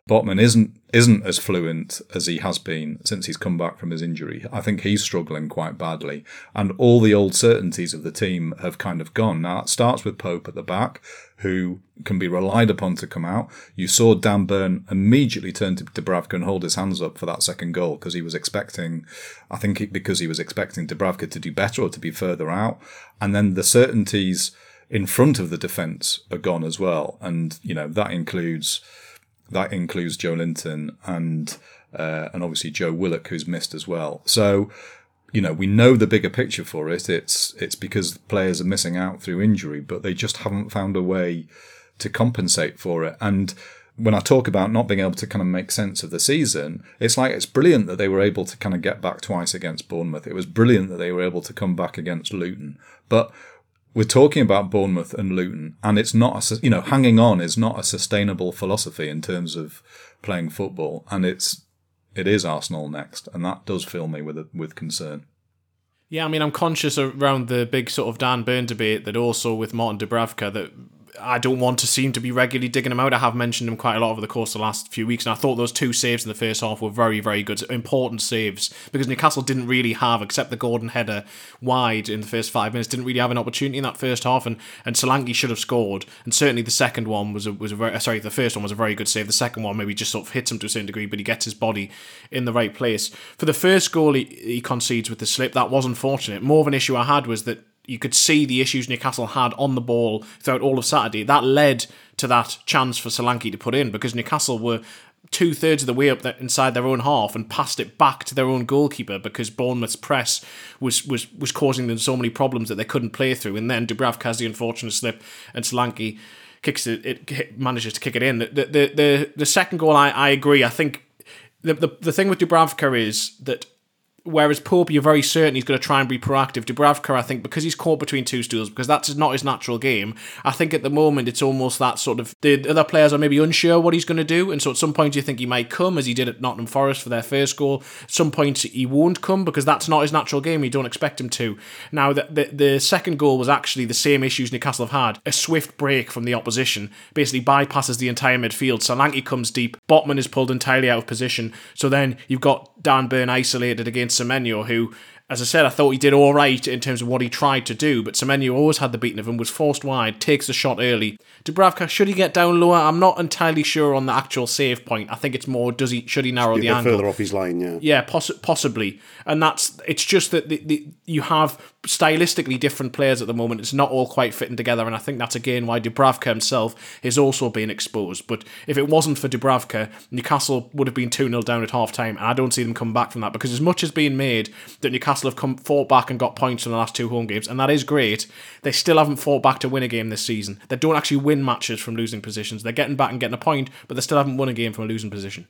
Botman isn't isn't as fluent as he has been since he's come back from his injury. I think he's struggling quite badly. And all the old certainties of the team have kind of gone. Now, it starts with Pope at the back, who can be relied upon to come out. You saw Dan Burn immediately turn to Dubravka and hold his hands up for that second goal because he was expecting, I think he, because he was expecting Dubravka to do better or to be further out. And then the certainties in front of the defence are gone as well. And, you know, that includes... That includes Joe Linton and uh, and obviously Joe Willock, who's missed as well. So, you know, we know the bigger picture for it. It's it's because players are missing out through injury, but they just haven't found a way to compensate for it. And when I talk about not being able to kind of make sense of the season, it's like it's brilliant that they were able to kind of get back twice against Bournemouth. It was brilliant that they were able to come back against Luton. But we're talking about Bournemouth and Luton, and it's not, a, you know, hanging on is not a sustainable philosophy in terms of playing football, and it's it is Arsenal next, and that does fill me with with concern. Yeah, I mean, I'm conscious around the big sort of Dan Burn debate that also with Martin Dubravka that I don't want to seem to be regularly digging him out. I have mentioned him quite a lot over the course of the last few weeks, and I thought those two saves in the first half were very, very good, important saves, because Newcastle didn't really have, except the Gordon header wide in the first five minutes, didn't really have an opportunity in that first half, and, and Solanke should have scored, and certainly the second one was a, was a very, sorry, the first one was a very good save. The second one maybe just sort of hits him to a certain degree, but he gets his body in the right place. For the first goal he, he concedes with the slip, that was unfortunate. More of an issue I had was that you could see the issues Newcastle had on the ball throughout all of Saturday. That led to that chance for Solanke to put in, because Newcastle were two-thirds of the way up there inside their own half and passed it back to their own goalkeeper because Bournemouth's press was was was causing them so many problems that they couldn't play through. And then Dubravka has the unfortunate slip and Solanke kicks it, it manages to kick it in. The the the, the second goal, I, I agree. I think the, the the thing with Dubravka is that whereas Pope, you're very certain he's going to try and be proactive. Dubravka, I think, because he's caught between two stools, because that's not his natural game, I think at the moment it's almost that sort of, the other players are maybe unsure what he's going to do, and so at some point you think he might come, as he did at Nottingham Forest for their first goal. At some point he won't come, because that's not his natural game, you don't expect him to. Now, the, the, the second goal was actually the same issues Newcastle have had. A swift break from the opposition, basically bypasses the entire midfield. Solanke comes deep, Botman is pulled entirely out of position, so then you've got Dan Burn isolated against Semenyo, who, as I said, I thought he did all right in terms of what he tried to do, but Semenyo always had the beating of him, was forced wide, takes the shot early. Dubravka, should he get down lower? I'm not entirely sure on the actual save point. I think it's more, does he should he narrow should the be a bit angle? further off his line, yeah. Yeah, poss- possibly. And that's, it's just that the, the, you have stylistically different players at the moment. It's not all quite fitting together, and I think that's again why Dubravka himself is also being exposed. But if it wasn't for Dubravka, Newcastle would have been two nil down at half time, and I don't see them come back from that, because as much as being made that Newcastle have come fought back and got points from the last two home games, and that is great, they still haven't fought back to win a game this season. They don't actually win matches from losing positions. They're getting back and getting a point, but they still haven't won a game from a losing position.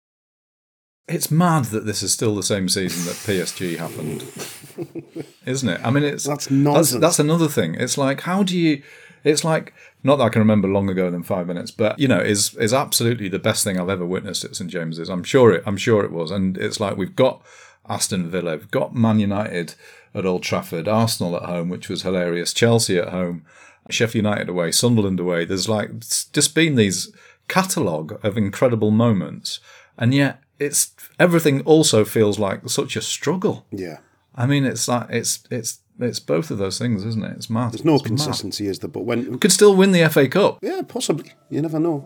It's mad that this is still the same season that P S G happened, isn't it? I mean, it's that's nonsense. That's, that's another thing. It's like, how do you? It's like, not that I can remember longer ago than five minutes, but you know, is is absolutely the best thing I've ever witnessed at St James's. I'm sure it. I'm sure it was, and it's like we've got Aston Villa, we've got Man United at Old Trafford, Arsenal at home, which was hilarious, Chelsea at home, Sheffield United away, Sunderland away. There's like it's just been these catalogue of incredible moments, and yet it's everything also feels like such a struggle. Yeah, I mean, it's like it's it's it's both of those things, isn't it? It's mad. There's no it's consistency, mad. is there? But when we could still win the F A Cup, yeah, possibly. You never know.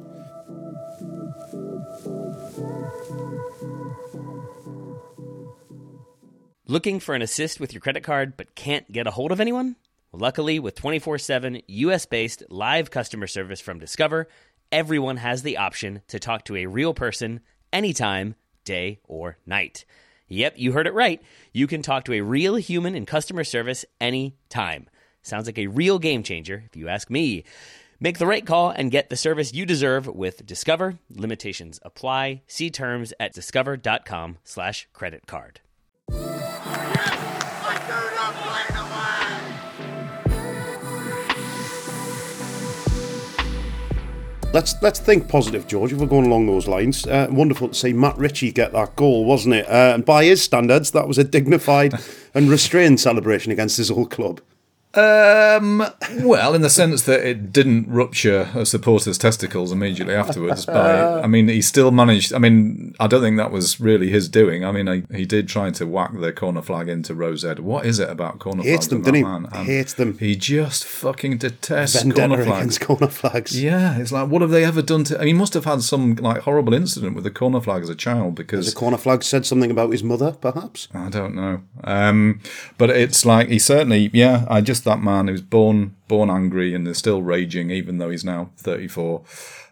Looking for an assist with your credit card but can't get a hold of anyone? Well, luckily, with twenty-four seven U S-based live customer service from Discover, everyone has the option to talk to a real person anytime, day or night. Yep, you heard it right. You can talk to a real human in customer service anytime. Sounds like a real game changer, if you ask me. Make the right call and get the service you deserve with Discover. Limitations apply. See terms at discover.com slash credit card. Let's let's think positive, George. If we're going along those lines, uh, wonderful to see Matt Ritchie get that goal, wasn't it? Uh, and by his standards, that was a dignified and restrained celebration against his old club. Um, well, in the sense that it didn't rupture a supporter's testicles immediately afterwards. By, I mean, he still managed. I mean, I don't think that was really his doing. I mean, I, he did try to whack the corner flag into Rose Ed. What is it about corner Hates flags? them, Hates didn't them, he? Hates them. He just fucking detests Vendetta corner flags. against corner flags. Yeah, it's like, what have they ever done to? I mean, he must have had some like horrible incident with the corner flag as a child because the corner flag said something about his mother, perhaps. I don't know. Um, but it's like he certainly, yeah. I just that man who's born. Born, born angry and is still raging, even though he's now thirty-four.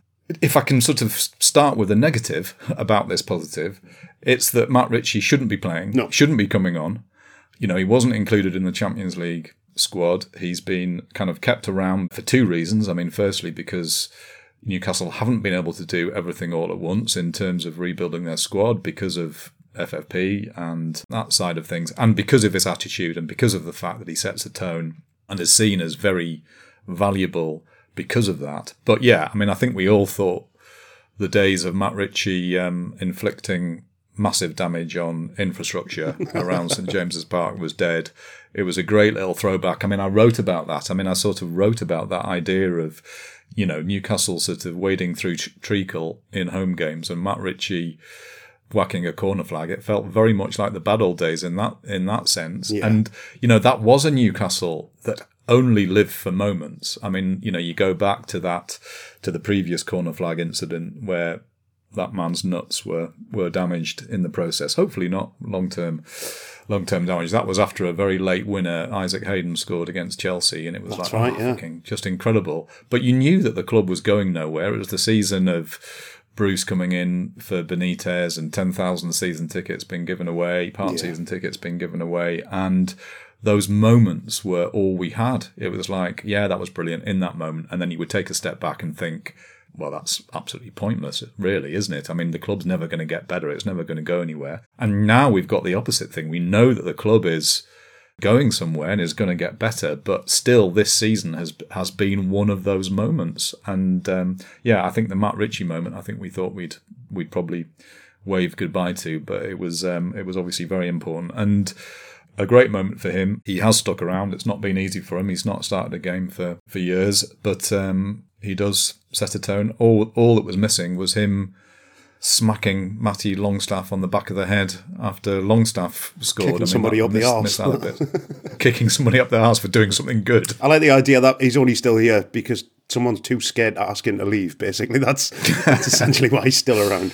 If I can sort of start with a negative about this positive, it's that Matt Ritchie shouldn't be playing, no. shouldn't be coming on. You know, he wasn't included in the Champions League squad. He's been kind of kept around for two reasons. I mean, firstly, because Newcastle haven't been able to do everything all at once in terms of rebuilding their squad because of F F P and that side of things, and because of his attitude and because of the fact that he sets a tone and is seen as very valuable because of that. But yeah, I mean, I think we all thought the days of Matt Ritchie um, inflicting massive damage on infrastructure around St James's Park was dead. It was a great little throwback. I mean, I wrote about that. I mean, I sort of wrote about that idea of, you know, Newcastle sort of wading through treacle in home games and Matt Ritchie whacking a corner flag. It felt very much like the bad old days in that in that sense. Yeah. And, you know, that was a Newcastle that only lived for moments. I mean, you know, you go back to that, to the previous corner flag incident where that man's nuts were, were damaged in the process. Hopefully not long-term long-term damage. That was after a very late winner, Isaac Hayden, scored against Chelsea, and it was That's like, right, oh, yeah. fucking just incredible. But you knew that the club was going nowhere. It was the season of Bruce coming in for Benitez and ten thousand season tickets being given away, part yeah. season tickets being given away, and those moments were all we had. It was like, yeah, that was brilliant in that moment, and then you would take a step back and think, well, that's absolutely pointless, really, isn't it? I mean, the club's never going to get better. It's never going to go anywhere. And now we've got the opposite thing. We know that the club is going somewhere and is going to get better, but still this season has has been one of those moments. And um, yeah, I think the Matt Ritchie moment, I think we thought we'd we'd probably wave goodbye to, but it was um, it was obviously very important and a great moment for him. He has stuck around. It's not been easy for him. He's not started a game for, for years, but um, he does set a tone. All all that was missing was him smacking Matty Longstaff on the back of the head after Longstaff scored. Kicking I mean, somebody up missed, the arse. Kicking somebody up the arse for doing something good. I like the idea that he's only still here because someone's too scared to ask him to leave, basically. That's, that's essentially why he's still around.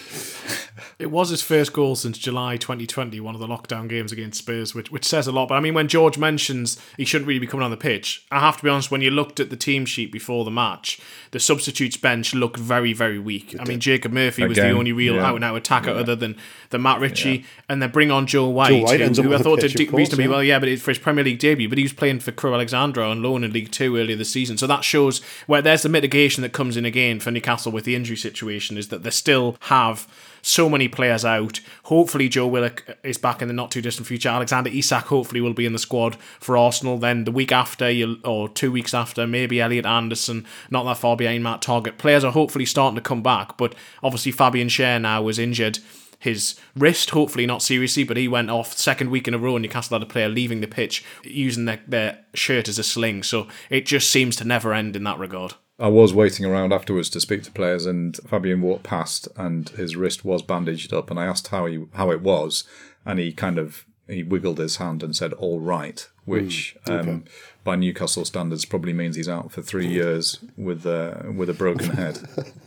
It was his first goal since July twenty twenty, one of the lockdown games against Spurs, which which says a lot. But I mean, when George mentions he shouldn't really be coming on the pitch, I have to be honest, when you looked at the team sheet before the match, the substitutes bench looked very, very weak. I mean, Jacob Murphy Again, was the only real yeah. out-and-out attacker yeah. other than, than Matt Ritchie, yeah. and they bring on Joe White, Joe White who, who I thought pitch, did course, reasonably yeah. well, yeah, but for his Premier League debut, but he was playing for Crewe Alexandra on loan in League Two earlier this season. So that shows where there's the mitigation that comes in again for Newcastle with the injury situation, is that they still have so many players out. Hopefully Joe Willock is back in the not too distant future. Alexander Isak hopefully will be in the squad for Arsenal. Then the week after, or two weeks after, maybe Elliot Anderson, not that far behind Matt Targett. Players are hopefully starting to come back, but obviously Fabian Schär now was injured his wrist, hopefully not seriously, but he went off second week in a row and Newcastle had a player leaving the pitch using their, their shirt as a sling. So it just seems to never end in that regard. I was waiting around afterwards to speak to players, and Fabian walked past and his wrist was bandaged up, and I asked how he how it was, and he kind of he wiggled his hand and said all right, which mm, okay. um, by Newcastle standards probably means he's out for three years with uh, with a broken head.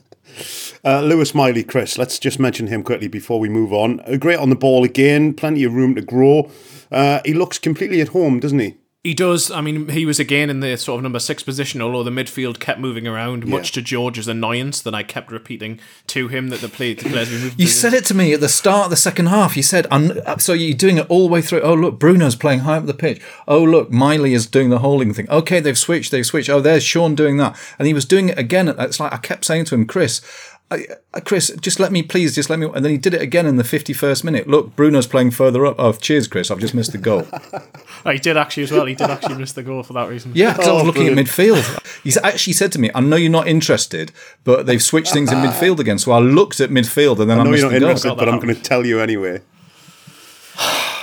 uh, Lewis Miley, Chris, let's just mention him quickly before we move on. Uh, great on the ball again, plenty of room to grow. Uh, he looks completely at home, doesn't he? He does. I mean, he was again in the sort of number six position, although the midfield kept moving around, yeah. much to George's annoyance that I kept repeating to him that the, play, the players were moving. You said it to me at the start of the second half. You said, so you're doing it all the way through. Oh, look, Bruno's playing high up the pitch. Oh, look, Miley is doing the holding thing. Okay, they've switched, they've switched. Oh, there's Sean doing that. And he was doing it again. It's like I kept saying to him, Chris, I, Chris, just let me, please, just let me. And then he did it again in the fifty-first minute. Look, Bruno's playing further up. Oh, cheers, Chris. I've just missed the goal. Oh, he did actually as well. He did actually miss the goal for that reason. Yeah, because oh, I was looking brilliant. at midfield. He actually said to me, I know you're not interested, but they've switched things in midfield again. So I looked at midfield and then I, I know missed you're not the goal. interested, but I'm going to tell you anyway.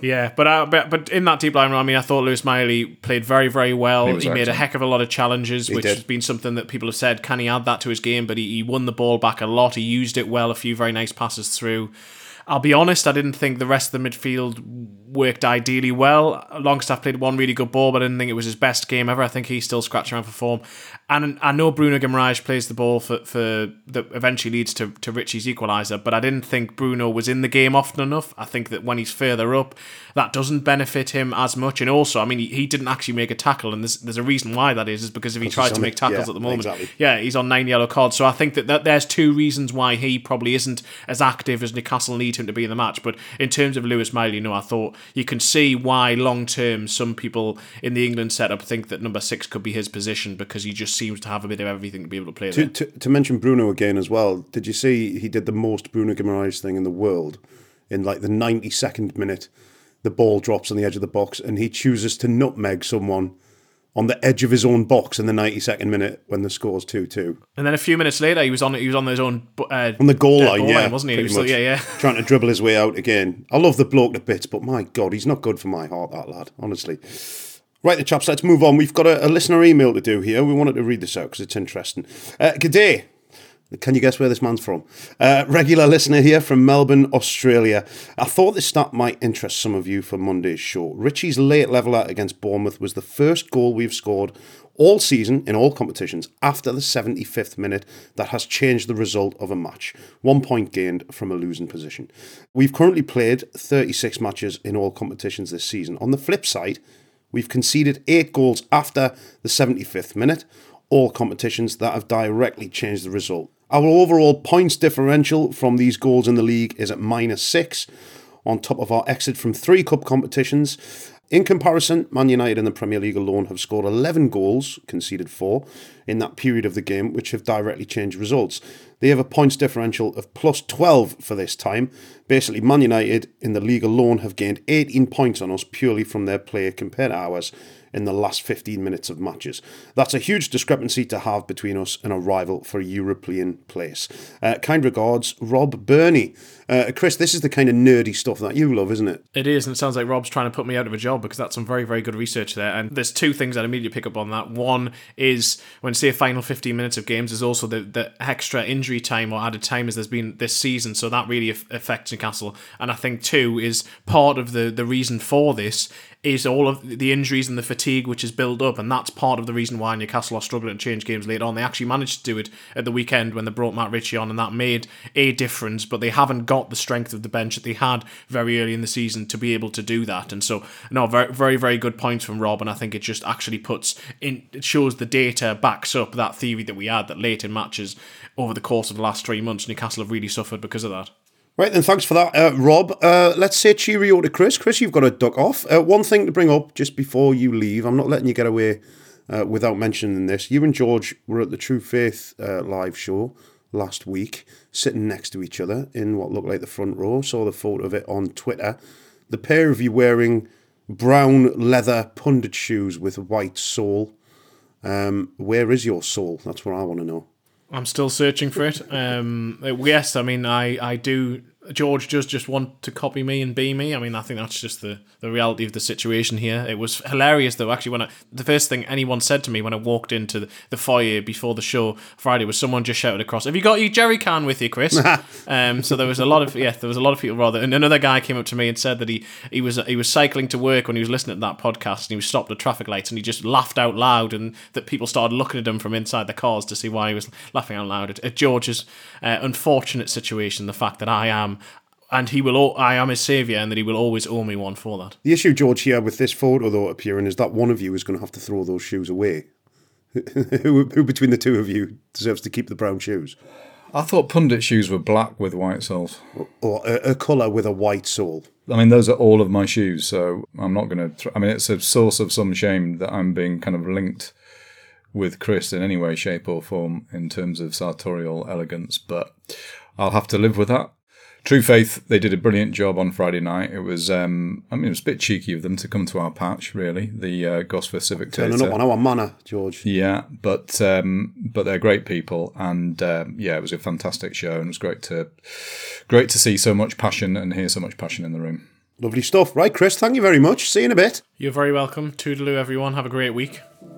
Yeah, but, uh, but but in that deep line run, I mean, I thought Lewis Miley played very, very well. He, he made a heck of a lot of challenges, he which did. has been something that people have said, can he add that to his game? But he, he won the ball back a lot. He used it well, a few very nice passes through. I'll be honest, I didn't think the rest of the midfield worked ideally well. Longstaff played one really good ball, but I didn't think it was his best game ever. I think he's still scratching around for form. And I know Bruno Guimaraes plays the ball for, for that eventually leads to, to Richie's equaliser, but I didn't think Bruno was in the game often enough. I think that when he's further up, that doesn't benefit him as much. And also, I mean, he, he didn't actually make a tackle, and there's, there's a reason why that is, is because if he tried to make tackles yeah, at the moment, exactly. yeah, he's on nine yellow cards. So I think that, that there's two reasons why he probably isn't as active as Newcastle need him to be in the match. But in terms of Lewis Miley, you know, I thought you can see why long-term some people in the England setup think that number six could be his position, because he just seems to have a bit of everything to be able to play to, there. To, to mention Bruno again as well, did you see he did the most Bruno Guimaraes thing in the world? In like the ninety-second minute, the ball drops on the edge of the box and he chooses to nutmeg someone on the edge of his own box in the ninety-second minute when the score's two two. And then a few minutes later, he was on he was on his own uh, on the goal line, goal yeah, line, wasn't he? he was much, still, yeah, yeah. Trying to dribble his way out again. I love the bloke to bits, but my God, he's not good for my heart, that lad, honestly. Right, the chaps, let's move on. We've got a, a listener email to do here. We wanted to read this out because it's interesting. Uh, good day. Can you guess where this man's from? Uh, regular listener here from Melbourne, Australia. I thought this stat might interest some of you for Monday's show. Richie's late leveller against Bournemouth was the first goal we've scored all season in all competitions after the seventy-fifth minute that has changed the result of a match. One point gained from a losing position. We've currently played thirty-six matches in all competitions this season. On the flip side, we've conceded eight goals after the seventy-fifth minute, all competitions that have directly changed the result. Our overall points differential from these goals in the league is at minus six, on top of our exit from three cup competitions. In comparison, Man United in the Premier League alone have scored eleven goals, conceded four, in that period of the game, which have directly changed results. They have a points differential of plus twelve for this time. Basically, Man United in the league alone have gained eighteen points on us purely from their play compared to ours in the last fifteen minutes of matches. That's a huge discrepancy to have between us and a rival for a European place. Uh, kind regards, Rob Burney. Uh, Chris, this is the kind of nerdy stuff that you love, isn't it? It is, and it sounds like Rob's trying to put me out of a job, because that's some very, very good research there. And there's two things I'd immediately pick up on that. One is, when say final fifteen minutes of games, there's also the, the extra injury time or added time as there's been this season, so that really affects Newcastle. And I think two is part of the, the reason for this is all of the injuries and the fatigue which is built up, and that's part of the reason why Newcastle are struggling to change games later on. They actually managed to do it at the weekend when they brought Matt Ritchie on, and that made a difference, but they haven't got the strength of the bench that they had very early in the season to be able to do that. And so, no, very, very, very good points from Rob, and I think it just actually puts in, it shows the data backs up that theory that we had, that late in matches over the course of the last three months, Newcastle have really suffered because of that. Right, then, thanks for that, uh, Rob. Uh, let's say cheerio to Chris. Chris, you've got to duck off. Uh, one thing to bring up just before you leave, I'm not letting you get away uh, without mentioning this. You and George were at the True Faith uh, live show last week, sitting next to each other in what looked like the front row. Saw the photo of it on Twitter. The pair of you wearing brown leather pundit shoes with a white sole. Um, where is your soul? That's what I want to know. I'm still searching for it. Um, yes, I mean, I, I do. George does just want to copy me and be me. I mean, I think that's just the, the reality of the situation here. It was hilarious, though, actually, when I, the first thing anyone said to me when I walked into the, the foyer before the show Friday was someone just shouted across, "Have you got your jerry can with you, Chris?" um, so there was a lot of, yeah, there was a lot of people rather. And another guy came up to me and said that he, he was he was cycling to work when he was listening to that podcast, and he was stopped at traffic lights, and he just laughed out loud, and that people started looking at him from inside the cars to see why he was laughing out loud at, at George's uh, unfortunate situation, the fact that I am And he will. I am his saviour, and that he will always owe me one for that. The issue, George, here with this photo, though, appearing is that one of you is going to have to throw those shoes away. who, who between the two of you deserves to keep the brown shoes? I thought pundit shoes were black with white soles. Or, or a, a colour with a white sole. I mean, those are all of my shoes, so I'm not going to... Th- I mean, it's a source of some shame that I'm being kind of linked with Chris in any way, shape or form in terms of sartorial elegance, but I'll have to live with that. True Faith, they did a brilliant job on Friday night. It was, um, I mean, it was a bit cheeky of them to come to our patch, really, the uh, Gosforth Civic Theatre. Turning up on our manor, George. Yeah, but um, but they're great people, and um, yeah, it was a fantastic show, and it was great to great to see so much passion and hear so much passion in the room. Lovely stuff. Right, Chris, thank you very much. See you in a bit. You're very welcome. Toodaloo, everyone. Have a great week.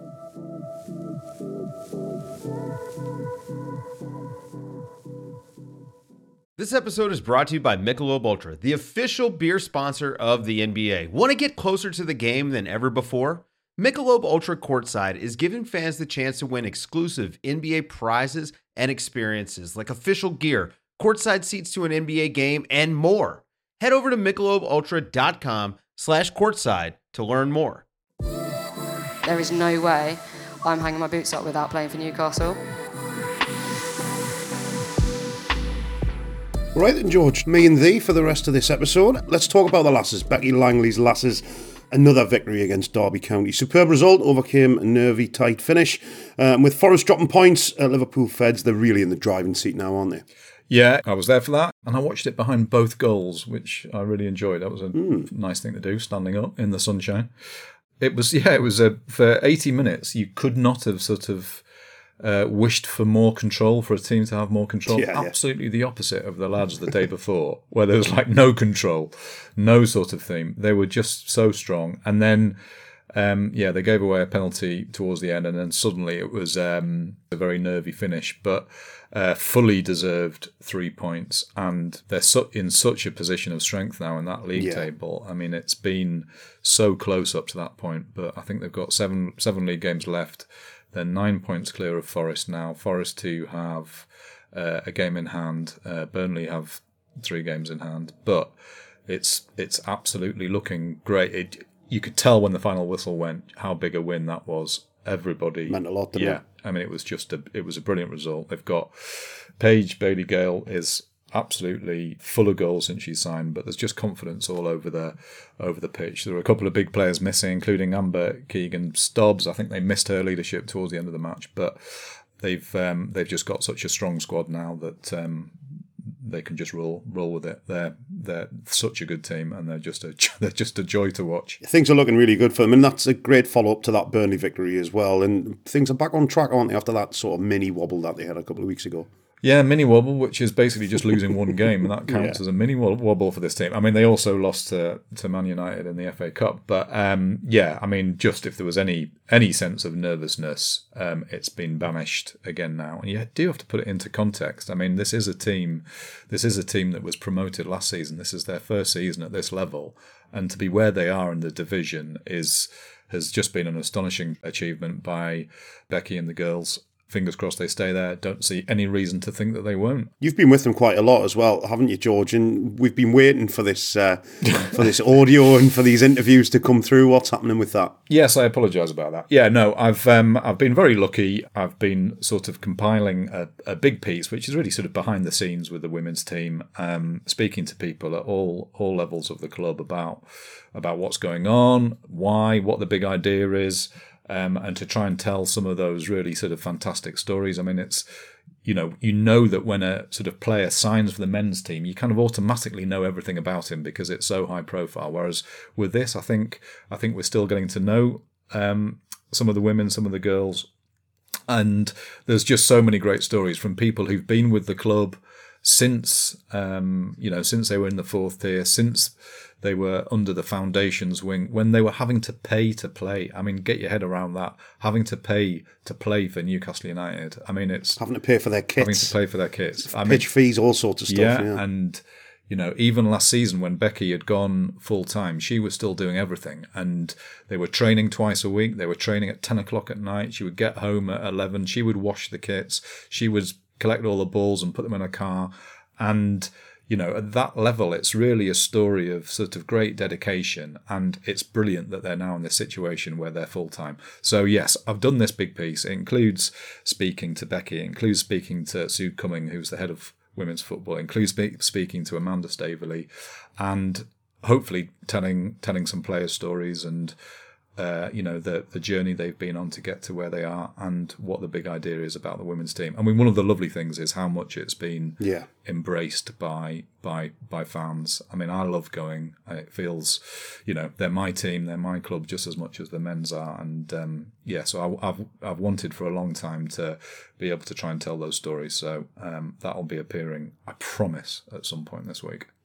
This episode is brought to you by Michelob Ultra, the official beer sponsor of the N B A. Want to get closer to the game than ever before? Michelob Ultra Courtside is giving fans the chance to win exclusive N B A prizes and experiences like official gear, courtside seats to an N B A game, and more. Head over to michelobultra.com slash courtside to learn more. There is no way I'm hanging my boots up without playing for Newcastle. Right then, George, me and thee for the rest of this episode. Let's talk about the lasses. Becky Langley's lasses. Another victory against Derby County. Superb result, overcame a nervy, tight finish. Um, with Forest dropping points at Liverpool Feds, they're really in the driving seat now, aren't they? Yeah, I was there for that, and I watched it behind both goals, which I really enjoyed. That was a mm. nice thing to do, standing up in the sunshine. It was, yeah, it was a, for eighty minutes, you could not have sort of uh, wished for more control, for a team to have more control. Yeah, Absolutely yeah. the opposite of the lads the day before, where there was like no control, no sort of theme. They were just so strong. And then, um, yeah, they gave away a penalty towards the end, and then suddenly it was um, a very nervy finish, but uh, fully deserved three points. And they're su- in such a position of strength now in that league Yeah. table. I mean, it's been so close up to that point, but I think they've got seven seven league games left. They're nine points clear of Forest now. Forest two have uh, a game in hand. Uh, Burnley have three games in hand. But it's it's absolutely looking great. It, you could tell when the final whistle went how big a win that was. Everybody Meant a lot, didn't yeah, it? I mean, it was just a it was a brilliant result. They've got Paige Bailey Gale is absolutely full of goals since she signed, but there's just confidence all over the over the pitch. There were a couple of big players missing, including Amber Keegan Stubbs. I think they missed her leadership towards the end of the match, but they've um, they've just got such a strong squad now that um, they can just roll roll with it. They're they're such a good team, and they're just a they're just a joy to watch. Things are looking really good for them, and that's a great follow-up to that Burnley victory as well. And things are back on track, aren't they, after that sort of mini wobble that they had a couple of weeks ago? Yeah, mini wobble, which is basically just losing one game, and that counts Yeah. as a mini wobble for this team. I mean, they also lost to, to Man United in the F A Cup, but um, yeah, I mean, just if there was any any sense of nervousness, um, it's been banished again now. And you do have to put it into context. I mean, this is a team, this is a team that was promoted last season. This is their first season at this level, and to be where they are in the division is has just been an astonishing achievement by Becky and the girls. Fingers crossed they stay there. Don't see any reason to think that they won't. You've been with them quite a lot as well, haven't you, George? And we've been waiting for this uh, for this audio and for these interviews to come through. What's happening with that? Yes, I apologise about that. Yeah, no, I've um, I've been very lucky. I've been sort of compiling a, a big piece, which is really sort of behind the scenes with the women's team, um, speaking to people at all all levels of the club about about what's going on, why, what the big idea is. Um, and to try and tell some of those really sort of fantastic stories. I mean, it's, you know, you know that when a sort of player signs for the men's team, you kind of automatically know everything about him because it's so high profile. Whereas with this, I think I think we're still getting to know um, some of the women, some of the girls. And there's just so many great stories from people who've been with the club since, um, you know, since they were in the fourth tier, since they were under the foundation's wing, when they were having to pay to play. I mean, get your head around that. Having to pay to play for Newcastle United. I mean, it's... Having to pay for their kits. Having to pay for their kits. I mean, pitch fees, all sorts of stuff. Yeah, yeah. and, you know, even last season when Becky had gone full-time, she was still doing everything. And they were training twice a week. They were training at ten o'clock at night. She would get home at eleven. She would wash the kits. She would collect all the balls and put them in a car. And... you know, at that level, it's really a story of sort of great dedication, and it's brilliant that they're now in this situation where they're full-time. So, yes, I've done this big piece. It includes speaking to Becky, it includes speaking to Sue Cumming, who's the head of women's football, it includes spe- speaking to Amanda Staveley, and hopefully telling telling some player stories and, uh, you know, the, the journey they've been on to get to where they are and what the big idea is about the women's team. I mean, one of the lovely things is how much it's been yeah. embraced by by by fans. I mean, I love going. It feels, you know, they're my team, they're my club just as much as the men's are. And um, yeah, so I, I've I've wanted for a long time to be able to try and tell those stories. So um, that'll be appearing, I promise, at some point this week.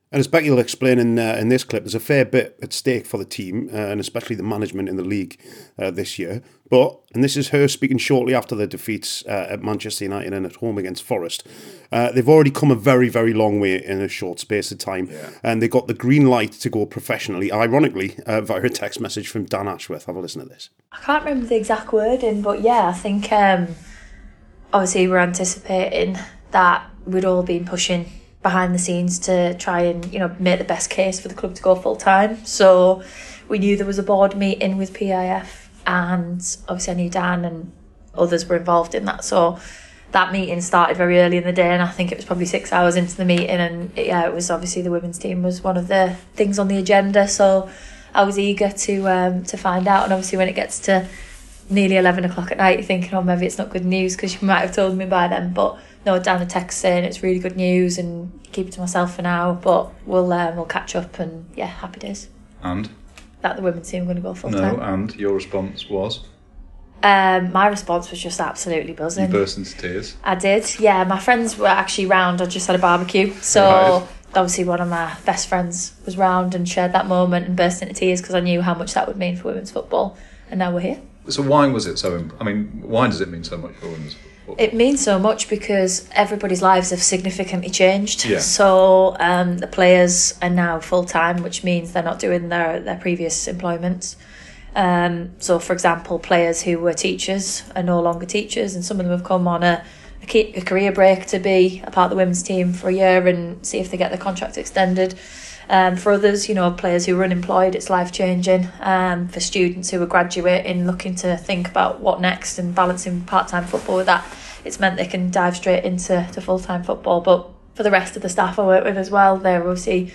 And as Becky will explain in uh, in this clip, there's a fair bit at stake for the team, uh, and especially the management in the league uh, this year. But, and this is her speaking shortly after the defeats uh, at Manchester United and at home against Forest, uh, they've already come a very, very long way in a short space of time. Yeah. And they got the green light to go professionally, ironically, uh, via a text message from Dan Ashworth. Have a listen to this. I can't remember the exact wording, but yeah, I think um, obviously we're anticipating that we'd all been pushing behind the scenes to try and, you know, make the best case for the club to go full time. So we knew there was a board meeting with P I F, and obviously I knew Dan and others were involved in that. So that meeting started very early in the day, and I think it was probably six hours into the meeting, and yeah, it was obviously the women's team was one of the things on the agenda. So I was eager to um, to find out, and obviously when it gets to nearly eleven o'clock at night, you're thinking, oh, maybe it's not good news because you might have told me by then. But no, Dan a text saying it's really good news and keep it to myself for now, but we'll um, we'll catch up, and yeah, happy days. And? That the women's team are going to go full no, time. No, and your response was? Um, my response was just absolutely buzzing. You burst into tears? I did, yeah. My friends were actually round. I just had a barbecue, so right. Obviously one of my best friends was round and shared that moment and burst into tears because I knew how much that would mean for women's football, and now we're here. So why was it so, I mean, why does it mean so much for women's football? It means so much because everybody's lives have significantly changed. Yeah. So um, the players are now full-time, which means they're not doing their, their previous employments. Um, so, for example, players who were teachers are no longer teachers, and some of them have come on a, a, a career break to be a part of the women's team for a year and see if they get their contract extended. Um, for others, you know, players who are unemployed, it's life-changing. Um, for students who are graduating, looking to think about what next and balancing part-time football with that, it's meant they can dive straight into to full-time football. But for the rest of the staff I work with as well, they're obviously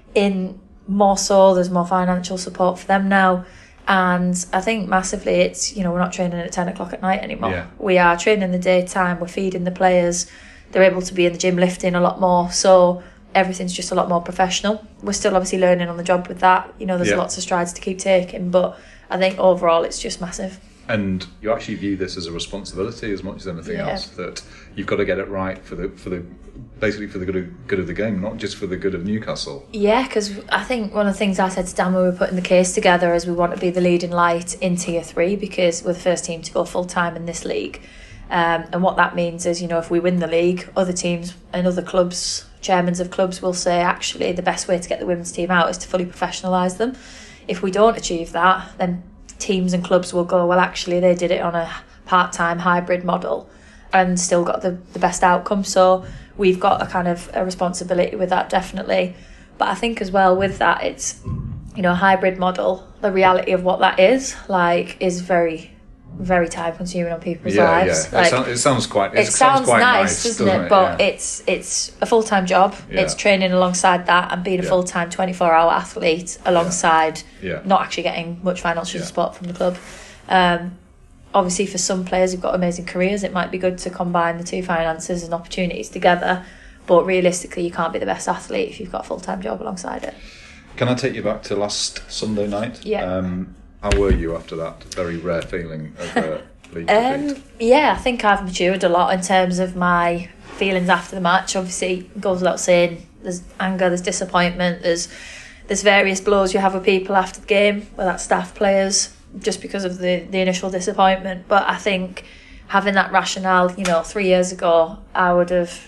in more so, there's more financial support for them now. And I think massively it's, you know, we're not training at ten o'clock at night anymore. Yeah. We are training in the daytime, we're feeding the players, they're able to be in the gym lifting a lot more. So everything's just a lot more professional. We're still obviously learning on the job with that. You know, there's yeah. lots of strides to keep taking, but I think overall it's just massive. And you actually view this as a responsibility as much as anything yeah. else, that you've got to get it right for the for the basically for the good of, good of the game, not just for the good of Newcastle. Yeah, because I think one of the things I said to Dan when we were putting the case together is we want to be the leading light in Tier three because we're the first team to go full time in this league. Um, and what that means is, you know, if we win the league, other teams and other clubs, chairmen of clubs will say actually the best way to get the women's team out is to fully professionalise them. If we don't achieve that, then teams and clubs will go, well, actually they did it on a part-time hybrid model and still got the, the best outcome. So we've got a kind of a responsibility with that, definitely. But I think as well with that, it's, you know, a hybrid model, the reality of what that is, like, is very, very time consuming on people's yeah, lives. Yeah. Like, it, sound, it sounds quite it, it sounds, sounds quite nice, nice, doesn't, doesn't it? it? But yeah. it's it's a full-time job. Yeah. It's training alongside that and being a yeah. full-time twenty-four hour athlete alongside yeah. not actually getting much financial yeah. support from the club. Um, obviously for some players who've got amazing careers, it might be good to combine the two finances and opportunities together, but realistically you can't be the best athlete if you've got a full-time job alongside it. Can I take you back to last Sunday night? Yeah. Um, how were you after that very rare feeling of uh, league um, defeat? Yeah, I think I've matured a lot in terms of my feelings after the match. Obviously it goes without saying, there's anger, there's disappointment, there's there's various blows you have with people after the game, whether that's staff, players, just because of the, the initial disappointment. But I think having that rationale, you know, three years ago, I would have,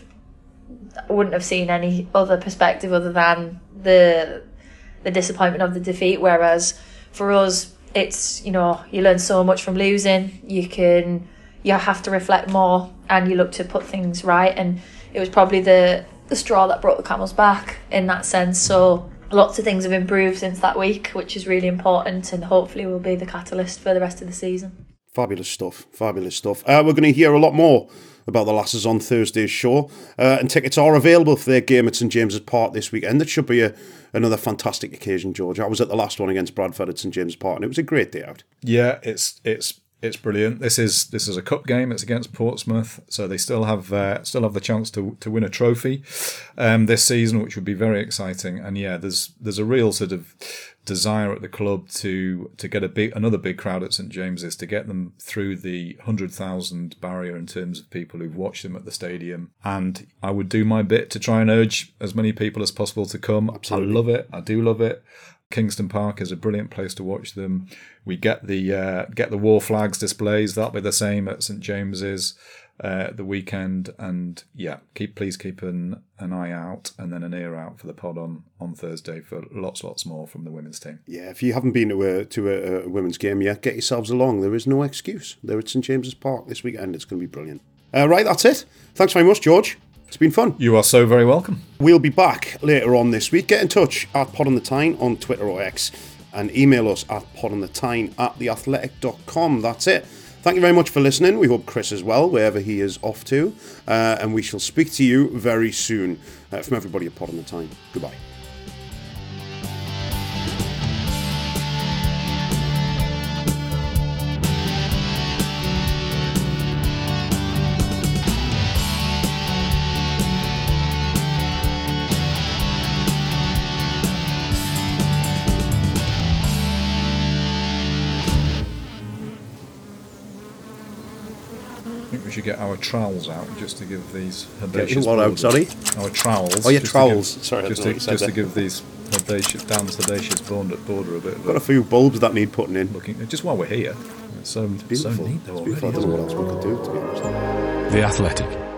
I wouldn't have seen any other perspective other than the the disappointment of the defeat. Whereas for us, it's, you know, you learn so much from losing. You can, you have to reflect more and you look to put things right. And it was probably the, the straw that brought the camel's back in that sense. So lots of things have improved since that week, which is really important and hopefully will be the catalyst for the rest of the season. Fabulous stuff, fabulous stuff. Uh, we're going to hear a lot more about the Lasses on Thursday's show, uh, and tickets are available for their game at St James's Park this weekend. It should be a, another fantastic occasion, George. I was at the last one against Bradford at St James's Park and it was a great day out. Yeah, it's it's It's brilliant. This is this is a cup game. It's against Portsmouth, so they still have uh, still have the chance to to win a trophy um, this season, which would be very exciting. And yeah, there's there's a real sort of desire at the club to to get a big another big crowd at St James's, to get them through the one hundred thousand barrier in terms of people who've watched them at the stadium. And I would do my bit to try and urge as many people as possible to come. Absolutely. I love it. I do love it. Kingston Park is a brilliant place to watch them. We get the uh, get the war flags displays. That'll be the same at St James's uh, the weekend. And yeah, keep please keep an an eye out and then an ear out for the pod on, on Thursday for lots lots more from the women's team. Yeah, if you haven't been to a to a, a women's game yet, get yourselves along. There is no excuse. They're at St James's Park this weekend. It's going to be brilliant. Uh, right, that's it. Thanks very much, George. It's been fun. You are so very welcome. We'll be back later on this week. Get in touch at Pod on the Tyne on Twitter or X and email us at podonthetyne at theathletic dot com. That's it. Thank you very much for listening. We hope Chris is well, wherever he is off to. Uh, and we shall speak to you very soon. Uh, from everybody at Pod on the Tyne. Goodbye. We should get our trowels out just to give these herbaceous what out, sorry? Our trowels. Oh, yeah, just trowels. To give, sorry, just, to, just to give these herbaceous, damn herbaceous border, border a bit of Got a few bulbs that need putting in. Looking, just while we're here. It's so, it's beautiful. so neat though it's already. Beautiful. I don't know what else we could do, to be honest. The Athletic.